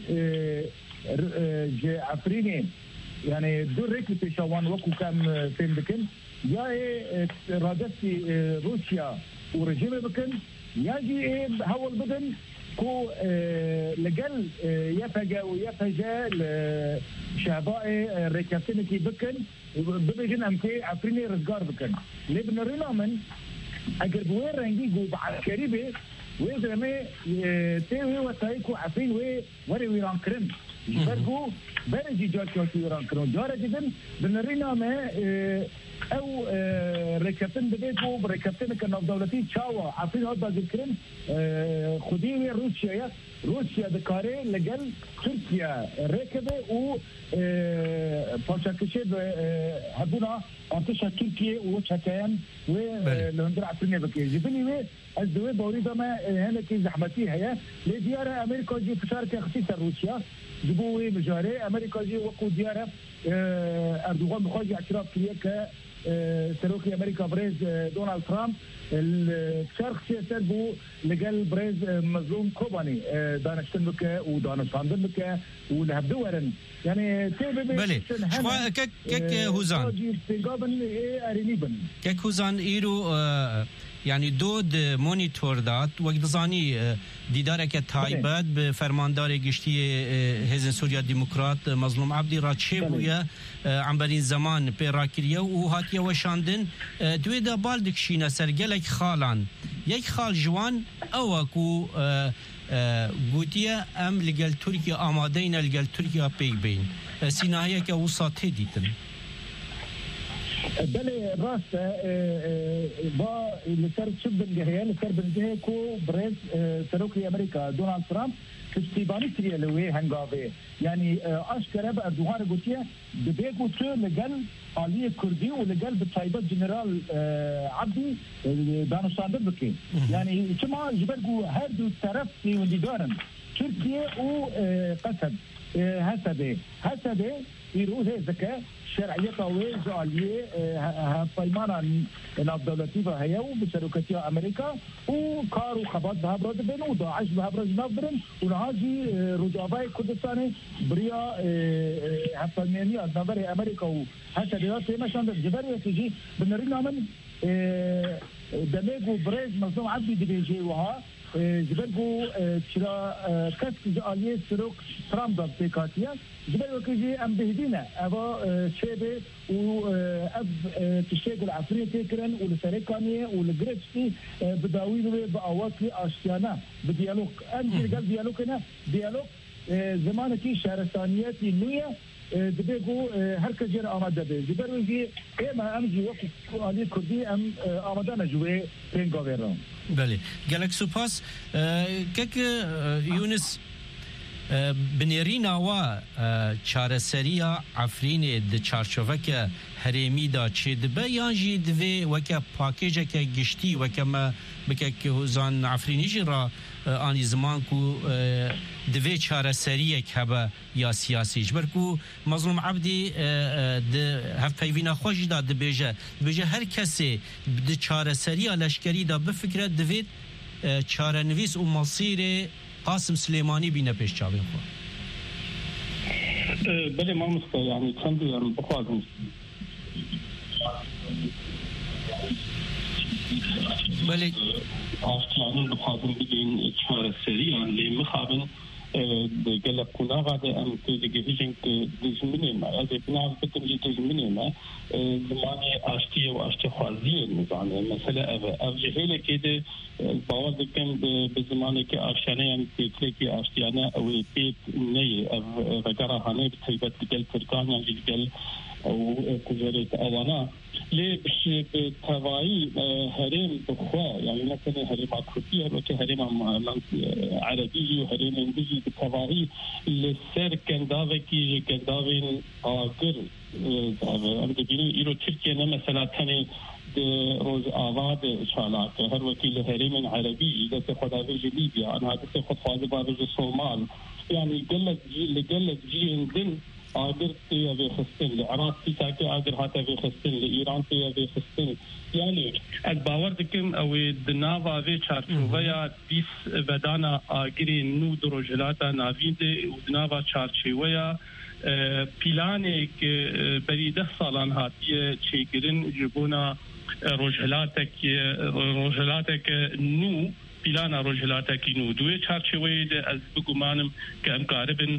عفريني يعني دور ريكي بيشاوان وكو كان فين بكن يا رادتي روسيا ورجيمه بكن يجي هول بدن كو لقل يفجا ويفجا شعباء ركابتنكي بكن ببجن امكي عفريني رزقار بكن لبن الرنا من اگر بوين رنجي جو بعد كريبه وزرمي تيوي وتايكو عفرين وي وري ويران كرم برجو برجي جاكو ويران كرم جاره جدا بنرينا ما او ركبتن بديكو بركبتن كنا دولتي تشاوا عارفين هذا ذكرن خديه روسيا روسيا دكاري لجل تركيا ركبه و باشاكشي هبونا انتشا تركيا وشكاين ولندر عفرين بكي جبني وي الدوي بوريدا ما هنا كي زحمتي هي لديار امريكا جي فشارك خصيصا روسيا جبوي مجاري امريكا جي وقو دياره اردوغان بخوجي اعتراف كليك سروكي امريكا بريز دونالد ترامب الشرخ سياسات بو لقال بريز مظلوم كوباني دانشتن بك ودانشتن بك ولهبدورن يعني بله شخوا كك كك هوزان كك هوزان ايرو يعني دود مونيتور دات وقت دزاني دیدارك تایبت به فرماندار گشتی حزب سوریا دموکرات مظلوم عبدی را چه بویا عمبرین زمان پیراکریه و هاتیه وشاندن دوی دا بالدکشینه سرگلک خالان یک خال جوان او کو گوتیه ام لگل ترکیه آمادین لگل ترکیه پیک بین سیناهیه که وساطه دیتن بله راست با لسر شب الجهية لسر بالجهة كو بريز سروكي أمريكا دونالد ترامب كستيباني كريه لوي هنغافي يعني أشكره بأردوغان قوتيه ببيقو تو لقل آلية كردي ولقل بطايبة جنرال عبدي دانشتاندر بكي يعني كما جبرقو هردو طرف في وندي دارن تركيا و قسد هسده هسده يروه ذكاء شرعيته وزاليه هفايمانا نافدولتي هي وبشركتها امريكا وكارو خبات بهبرد بين وداعش بهبرد نافرن ونهاجي رجاباي كردستاني بريا هفايمانيا نافر امريكا وحتى رياض مشان جبريه تجي بنرينا من دميغو بريز مظلوم عبدي دبيجي وها جبرقو ترى كسك جاليه سروك ترامب بيكاتيا جبرقو كيجي ام بهدينا ابا شيبه و اب تشيغل عفريه تكرن ولسريكانيه ولجريتسي بداويل باواكي اشيانا بديالوج ام قال ديالوج هنا ديالوج زمانكي شهرستانياتي نيه دبيغو هركا جير آماده به جبرو جي اما ام جي وقت آلی کردی ام آماده نجوه پینگا بیرام بله گلک سپاس کک یونس بنیرینا و چارەسەریە عفرینێ د چارچۆڤەکە هەرێمیدا چێ دبە یان ژی divê weke pakêjeke giştî weke me bikek hozan عفرینî jî ra anî ziman ku divê çareseriyek hebe ya siyasî ji ber ku Mazlûm Ebdî di hevpeyvîna xwe jî da dibêje dibêje her kesê di çareseriya leşkerî da bifikre divê çarenivîs û masîrê قاسم سليماني بينا بيش چاوين خو بله ما مسته يعني چند يوم بخوازم بله آشتیانın بخوازم بگین چهار سری يعني لي مخابن قال لك كنا غادي أم تجهيزين تجمعني ما هذا بناء بتجي تجمعني ما زماني أشتي وأشتي خوازي مثلا مثلا أرجعه كده البعض كان بزماني كأشياء تكلي أشتي أنا أو بيت نية رجعها هني بتهيبت قال تركان يعني قال أو كجريت أوانا ليه بش بتواعي هرم بخوا يعني مثلا هرم عكوتي هرم هرم عربي وهرم إنجليزي بتواعي لسر كنداوكي كنداوين آخر أم تبيني إيرو تركيا مثلا تاني روز آباد شالاك هر وكيل هرم عربي إذا تخذ في ليبيا أنا هذا تخذ فاضي بارج الصومال يعني قلت جي قلت جي إندن آگر تیا به خستن لعراق تیا که آگر هاته به خستن لإيران تیا به خستن يعني الباور دكم أو الدناوا في شارشويا بيس بدانا آگري نو درجلاتا نافينده ودناوا شارشويا بلانك بريده سالان هاتيه چيگرن جبونا رجلاتك رجلاتك نو بلانا رجلاتا كينو دوي تشارشوي از بگومانم که امکاربن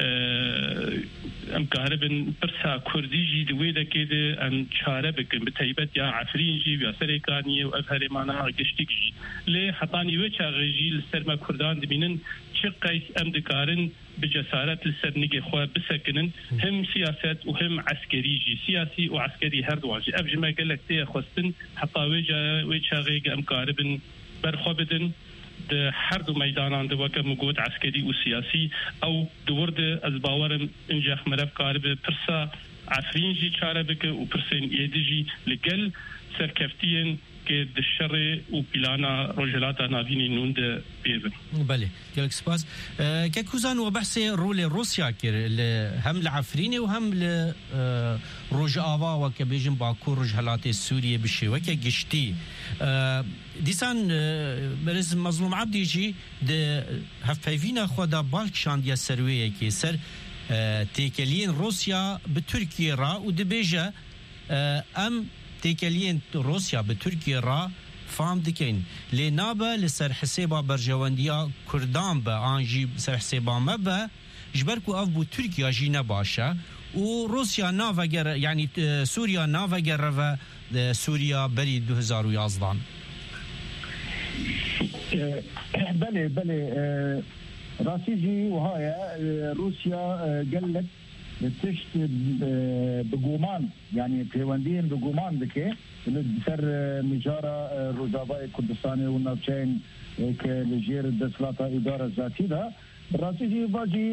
امکاربن برسا كردي جي دوي دكيده ام چاره بكن بتيبت يا عفرين جي يا سريكانيه وافهري معنا قشتك جي لي حطاني وچا رجي السرما كردان دبينن شقيس ام دكارن بجسارة السرنجي خوا بسكنن هم سياسات وهم عسكري جي سياسي وعسكري هردواجي افجما قال لك تي خستن حتى وجا وجا غيق امكاربن برخوبدن ده هر دو ميدانان ده وكا مقود عسكري وسياسي او دورد از باورم انجاخ مرف كارب برسا عفرين جي چاره بك و برسين ايدي لقل سركفتين که دشره و پیلانا رجلاتا ناوینی نونده بیبن. بله گلک سپاس که کوزان و بحث رول روسیا کر هم لعفرینه و هم ل روج آوا و که بیجن باکور رجلات سوریه بشه و که گشتی دیسان برز مظلوم عبدی جی ده هفپیوینا خدا بالک شاندیا سرویه که سر تیکلین روسیا به ترکیه را و ده بیجه ام تيكلين روسيا بتركيا را فام دكين لنابا لسر حسابا برجوانديا كردان با انجي سر حسابا مبا جبركو اف بو تركيا جي نباشا وروسيا نافجر يعني سوريا نافجر و سوريا بري دو هزار ويازدان بله بله راسيجي وهاي روسيا قالت تشت بقومان يعني بيواندين بقومان بكي سر مجارة روزافاي كردستاني والنابشين كالجير الدسلاطة إدارة ذاتي ده راسيجي باجي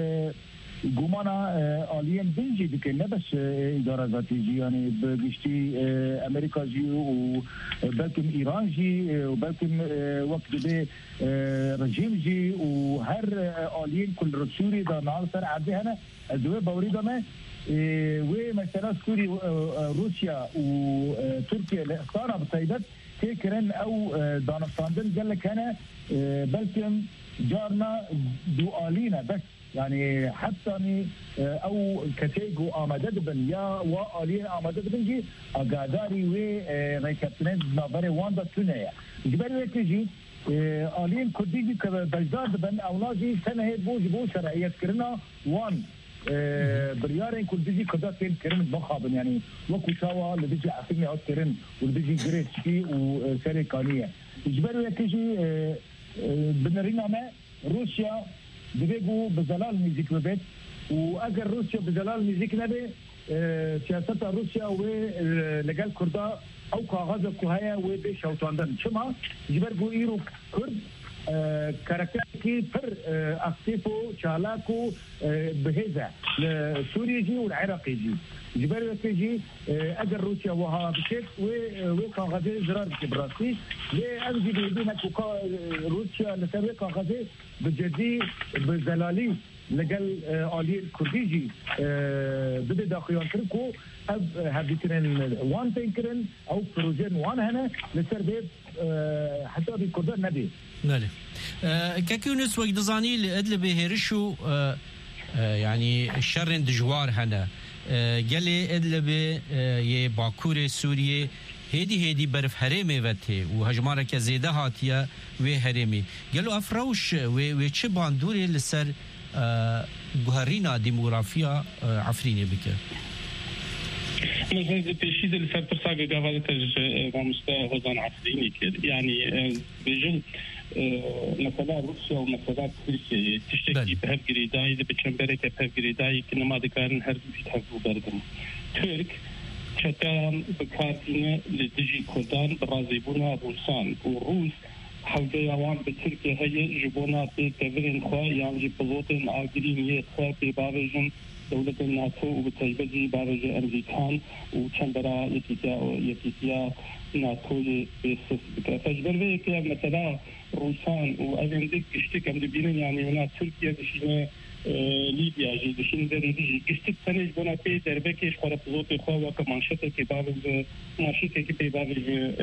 قومانا آليين بنجي بكي نبس إدارة ذاتي جي يعني بجشتي أمريكا جي وبلكم إيران جي وبلكم وقت بي رجيم جي وهر آليين كل رسولي ده نعال سر عبدي هنا الدول بوريدة ما ومثلا سوري روسيا وتركيا لاختارها بالسيدات تكرن او دانستاندن قال لك انا بلكم جارنا دوالينا بس يعني حتى او كتيجو آمدد بن يا والين آمدد بن جي اقاداري و ريكابتنين نابري واندا تونيا جبالي ويكيجي آلين كرديجي كبجداد بن اولاجي سنة بوج بو شرعية كرنا وان بريارين كل بيجي كذا تين كرن بخابن يعني وكو شاوا اللي بيجي عفيني أو كرن واللي بيجي جريت شيء وسري كانية إجباري يكيجي بنرينا ما روسيا بيجوا بزلال ميزيك ببيت وأجر روسيا بزلال ميزيك نبي سياستها روسيا ولقال كردا أو كغزة كهاية وبيش أو تاندن شما إجباري إيرو كرد كاركتركي بر اكتيفو شالاكو بهذا لسوريا جي والعراقي جي جبال تجي اجر روسيا وها بشيك وكان غادي زرار براسي لانجي بيدينا روسيا لسابقا غادي بجدي بزلالي لقال آلية الكرديجي بدأ داخليان تركو أب هابيترين وان تنكرن أو بروجين وان هنا لسر بيب حتى بكردان نبي نعم كاكيونس وقت دزاني لأدل بهرشو يعني الشر دجوار هنا قال أدل به باكور سوريا هيدي هيدي برف هرمي وته وهجمارة كزيدة هاتيا وهرمي قالوا أفروش وشبان دوري لسر جهرينا ديموغرافيا عفريني بك مثلا بيشيد اللي صار ترساق قبل تج ومستوى هذان عفريني كده يعني بيجن مثلا روسيا ومثلا تركيا تشتكي بهف جريداي إذا بتشمبرك بهف جريداي كنا ما ذكرنا هرب بيتهفوا بردم ترك شتان بكاتنا لدجي كردان برازيبونا روسان وروس حوجي يوان بتركيا هي جبونا بكفرين خوا يعني بلوتن آجرين يخوا ببارجن دولة الناتو وبتجبزي بارج أمريكان وشمبرا يكيتيا يكيتيا ناتو بيسس بكرة فجبر ذيك مثلا روسان وأذن ذيك اشتك أم دبينين يعني هنا تركيا دشينا ليبيا جي دشين دريجي اشتك سنج بنا بي دربكيش خورا بزوتي خوا وكمانشتا كي بارج ماشيتا كي بارج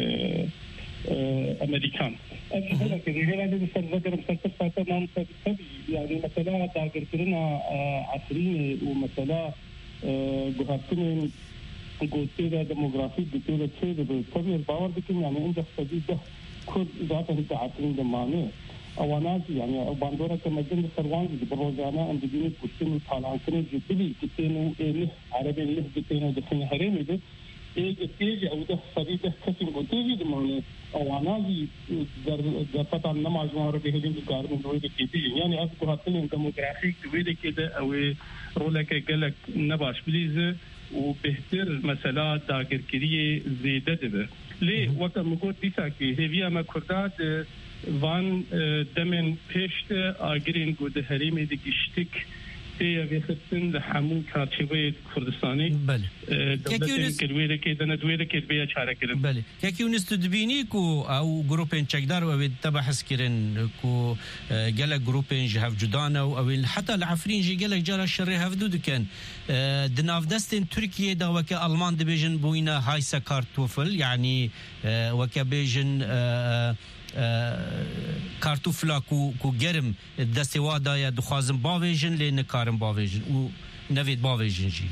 أمريكان. أجل هذا كذي هذا اللي بصير ذكر مسلسل فاتن نام سبي يعني مثلا داقر كرنا عصري ومثلا جهاتين قوتيرة ديموغرافي قوتيرة شيء بالطبيعة الباور بكم يعني عندك سديدة كل ذاته هي عصرين دمانة أو ناس يعني باندورا كمجن السروان بروزانا عند بيني كوشين طالعان كني جبلي كتينو إيه عربي له كتينو دفن هرمي ده إيه تيجي أو ده سديدة كتير قوتيرة دمانة أو ناس در در فترة نماز مهارة بهذين الكارم دويد كتير يعني أذكر هاتين ديموغرافيك دويد كده أو رولك قالك نباش بليزة وبهتر مثلا داقر كريه زيادة ده ليه وقت مقول ديسا كي هذي ما كرداد وان دمن پیشت آگرین گود هریمی دیگشتک تیا ویختن لحمون کارچوی کردستانی بله دولت کلویره که دنه دویره که بیا چاره کردن بله یکی اونست دبینی کو او گروپین چقدر و تبحث کردن کو جل گروپین جهف جدانه او حتی العفرین جی جل جرا شر هفدو دکن دناف دستن ترکیه دا وک آلمان دبیجن بوینا های سکارتوفل يعني وک بیجن کارتوفلا کو کو گرم دستوادا یا دخوازم باویجن لی نکارم باویجن و نوید باویجن جی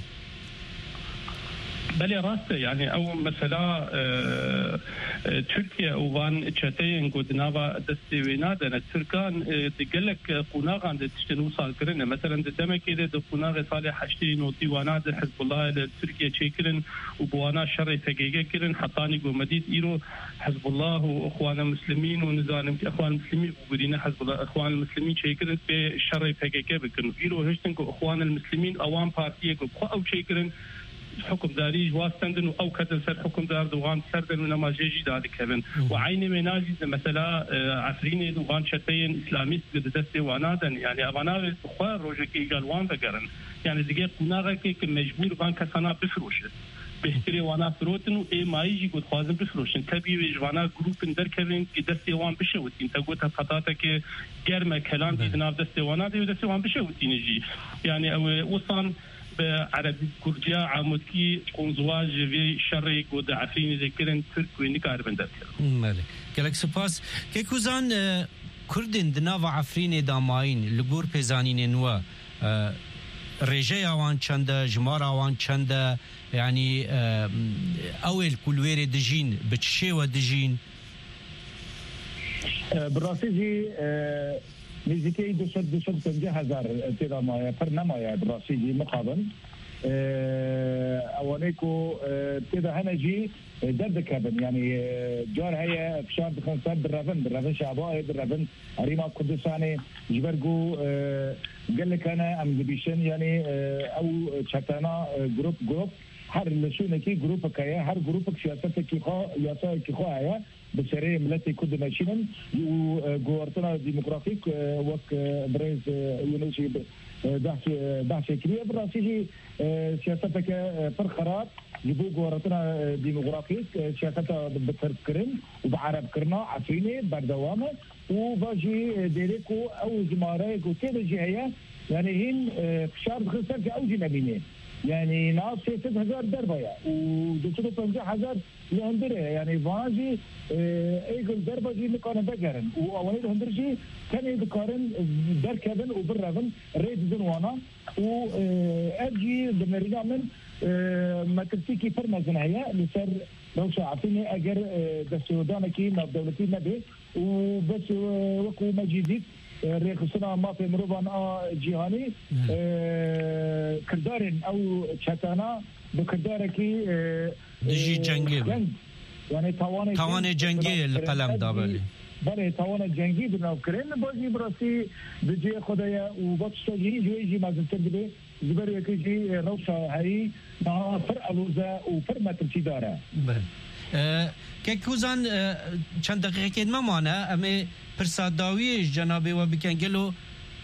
بله راسته يعني او مثلا تركيا وان تشاتين قدناوا دستوينا دنا تركان تقلك قناغ عند تشتنو صالكرن مثلا دمه كده د قناغ صالح حشتين وديوانا د حزب الله تركيا تشيكرن وبوانا شر تقيقه كرن حطاني قمديت ايرو حزب الله واخوان المسلمين ونزان اخوان المسلمين وبرينا حزب الله اخوان المسلمين تشيكرن بشر تقيقه بكن ايرو هشتن اخوان المسلمين اوان بارتيه كو او تشيكرن حكم داري واستندن او كدن سر حكم دار دوغان سردن ونما جيجي ذلك كبن وعين مناجي مثلا عفرين دوغان شتين اسلاميست قدسته وانادن يعني ابانا خوار روجكي قالوان بقرن يعني دقيق قناغه كي مجبور بان كسانا بفروشه بهتري وانا فروتن و اي مايجي قد خوازن بفروشن تبي وجوانا جروب در كبن كي دسته وان بشوتين تقوت خطاته كي گرمه كلام دي جناب دسته وانا دي دسته وان بشوتين جي يعني وصان بعربي كرديا عمودكي قنزواج في شري قد عفرين ذكرن ترك ونكار بندر مالك كلك سباس كيكوزان كردن دناوا عفرين داماين لغور بيزانين نوا رجاء وان چند جمار وان چند يعني اول كلوير دجين بتشي ودجين براسيجي نزيكي دوشد دوشد تنجي هزار تيرا مايا فرنمايا براسيجي مقابل اوانيكو تيدا هنجي درد كابن يعني جار هي فشار بخنصات بالرفن بالرفن شعبائي بالرفن اريما قدساني جبرقو قال لك انا ام دبيشن يعني او شتانا جروب جروب هر لشونكي جروب كايا هر جروب سياستك خو ياسا كي خو هيا بسريه ملتي كود ماشينن وغورتنا ديموغرافيك وك بريز يونسي بحث بحث كبير براسي سياستك فرخرات يبو غورتنا ديموغرافيك سياستها بتفكرن وبعرب كرنا عفيني بردوامه وباجي ديريكو او زماريك وكذا جهه يعني هين فشار خسر في اوجي نبينين يعني ناس ست هزار دربايا ودكتور خمسة هزار لهندرة يعني فاجي ايجل دربا جي مكان بقرن واولين هندرجي كان يذكرن در كابن وبالرغم ريد زنوانا و ارجي بمرينا من ما ترتيكي فرما زنايا لسر لو شعبتني أجر دستودانا كي ناب دولتي نبي وبس وكو مجيديت ريخصنا ما في مروبان جيهاني كردارن أو شتانا بكردار كي دجي جنگي يعني تواني تواني جنگي القلم دابلي بله توان جنگی بناو کرن بازی براسی بجی خدایا و بچه جی جوی جی مازنتر بده زبر یکی جی روشا هایی نا فر الوزا و فر مترچی داره بله که کوزان چند دقیقه که ما مانه اما پرساداوی جنابه و بکنگلو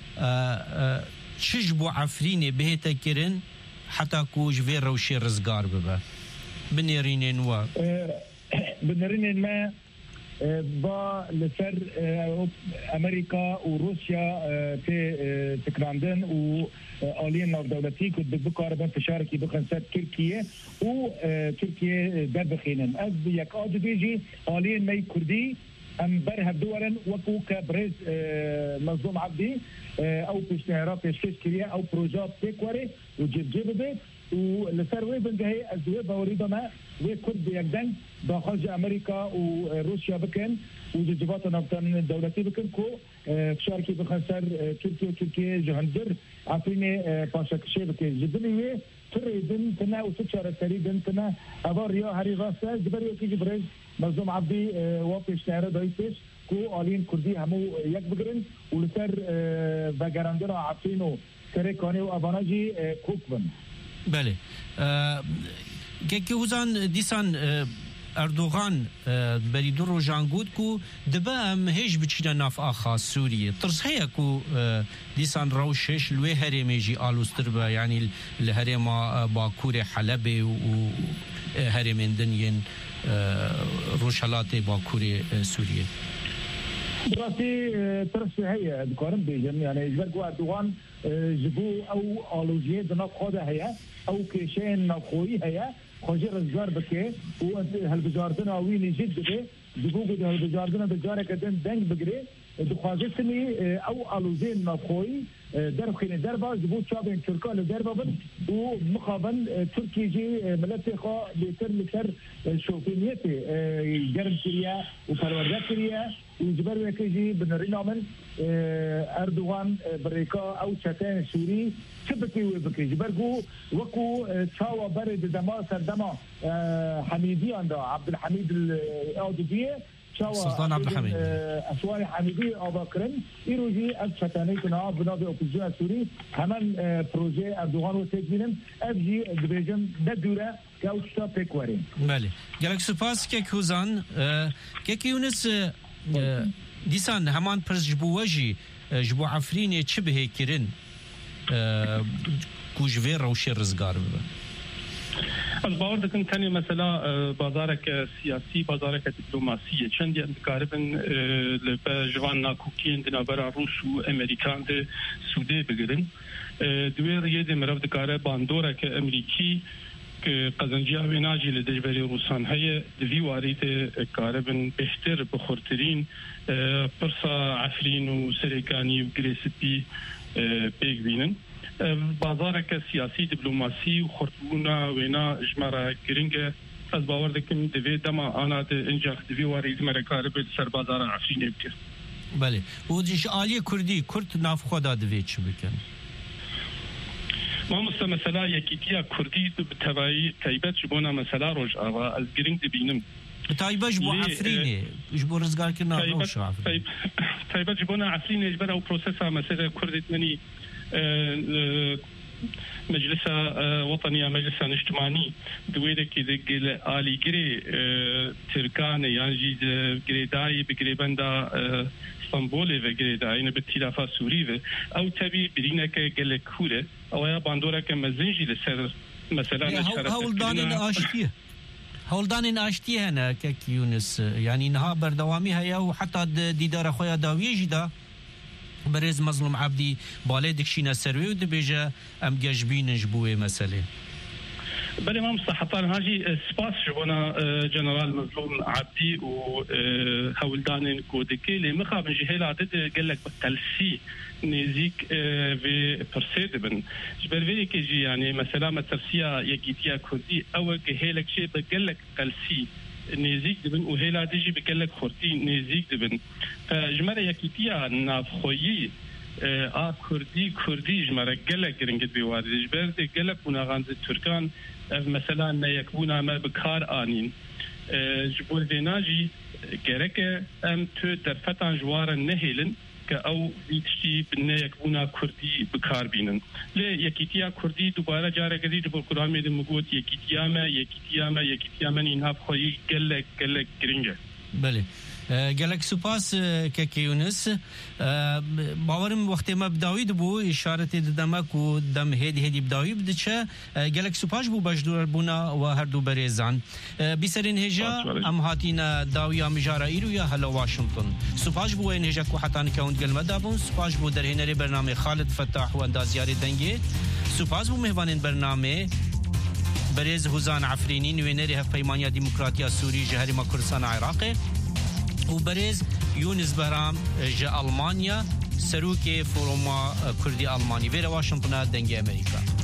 چش بو عفرینه بهتا کرن حتی کو جوی روشی رزگار ببه بنیرینین و بنیرینین ما با لسر امریکا و روسیا تی تکراندن و آلین ناو دولتی که بکاربن فشارکی بخن سر ترکیه و ترکیه در بخینن از یک آج بیجی آلین می کردی ام بره دورن وکو كبرز مظلوم عبدي او باشتهارات پیشکش کریه او پروژات تکوره و جبجب بید و لسر وی بنجهی از دوی باوریده ما وی کرد یکدن داخل امریکا و روسیا بکن و جبات نفتن دولتی بکن که فشارکی بخن سر ترکیه ترکیه جهندر عفرین پاشکشه بکن جبنیه تريدن تنا وتشار تريدن تنا أبار يا هري راسه جبر يكي جبرز مظلوم عبدي واقع شهر دايتش كو آلين كردي همو يك بقرن ولسر بقراندنا عفينو سريكاني وأباناجي كوكبن بله كي وزان ديسان اردوغان بريدو روجان قود كو دبا ام هيش بچنا ناف آخا سوريا ترس هيا كو ديسان روشش لوي هرميجي آلوستربا يعني الهرم باكور حلب و هرمين دنين روشالات باكور سوريا براسي ترس هيا بكارم بيجن يعني اجبر اردوغان جبو او آلوجيه دنا خود هيا او كيشين نخوي هيا خجر الزار بكي وهالبجاردنا ويني جد به دبوق هالبجاردنا بجاره كدن دنگ بگري دخوازتني او الوزين نخوي درخين دربا دبو شابين تركا لدربا ومقابل تركي جي ملتي خا بيتر لتر شوفينيتي جرم سوريا وفروردات سوريا وجبر وكيجي بنرينا من اردوغان بريكا او شتان سوري شبكي وبكي جبرجو وكو تشاوا برد دما سردما حميدي عند عبد الحميد الاودية سلطان عبد الحميد اسواني حميدي اباكرن يروجي از شتاني كنا بنادي اوبوزيسيون سوري همان بروجي اردوغان وتجينن ابجي دبيجن بدوره كاوشتا بيكورين بله جالك سپاس که کوزان که کیونس دیسان همان پرز جبو وجی جبو عفرینه چه به کرن كوجفي روشي رزقار ببا الباور دكن تاني مثلا بازارك سياسي بازارك دبلوماسية چند يندقاربن لبجوان ناكوكين دنا برا روس و امريكان ده سوده بگرن دوير يدي مرف دقاره باندورك امريكي که قزنجی اویناجی لدجبری روسان هی دوی وارید کاربن بهتر بخورترین پرسا عفرین و سریکانی و گریسپی پیگ بینن بازارک سیاسی دیپلماسی و خورتبونا وینا جمره گرینگه از باور دکم دوی دما آنا ده انجاخ دوی وارید مره کاربن سر بازار عفرین بکر بله و دیش آلی کردی کرد ناف خدا دوی چی بکن ما مست مثلا یکیتیا کردی بتوایی تایبت جبونا مثلا روش آوا از گرینگ دبینم تایبت جبو عفرینه جبو رزگار کنا روش عفرینه تایبت جبونا عفرینه جبرا و پروسسا مثلا کردیت منی مجلس وطني مجلس اجتماعي دويده كي دغ آلي جري تركان يعني جريداي بغريبندا اسطنبول و جريداي نبتلافا سوري او تبي برينك قال كوله او يا باندورا كمزنجي لسر مثلا نشرت هولدان اشتيه هولدان اشتيه هنا كيونس يعني نها بردوامي هيا وحتى ديدار خويا داويجي دا برز مظلوم عبدي بالي دكشينا سروي ودبيجا ام جاجبين جبوه مساله بله ما مصحطان هاجي سباس شغونا جنرال مظلوم عبدي وهولدان كودكي اللي مخا من جهيلا ضد قال لك تلسي نزيك في برسيد بن جبر فيلي كيجي يعني مثلا ما ترسيا يجيتيا كردي او جهيلك شيء بقول لك تلسي نزيك دبن وهيلا تجي بقول لك خرطي نزيك دبن فجمره يكيتيا نافخوي آ كردي كردي جمره قلق رنجت بيوارد جبر قلق ونغانز التركان مثلا ما يكون ما بكار آنين جبور فيناجي جرك ام تو درفتان جوار نهيلن كأو يتشتي بنا يكون كردي بكار بينن ليه يكيتيا كردي دوباره جاره كذي جبور كرام يد مقود يكيتيا ما يكيتيا ما يكيتيا من إنها بخوي قلق قلق رنجه بله گلک سپاس که یونس باورم وقتی ما بداوی دبو اشارت ددمک و دم هدی هدی بداوی بدچه گلک سپاس بو بجدور بونا و هر دو بریزان بیسرین هجا ام هاتینا داویا مجارا ایرو یا هلا واشنطن سپاس بو این هجا کو حتان کاوند گلمه دابون سپاس بو در هنری برنامه خالد فتاح و اندازیاری دنگی سپاس بو مهوانین برنامه برز حوزان عفرینی نوینری هف پیمانیا ديمقراطيا سوري جهري ما كردستان عراقي وبرز يونس بهرام جا ألمانيا سروكي فوروما كردي ألماني فيرا واشنطن دنجي أمريكا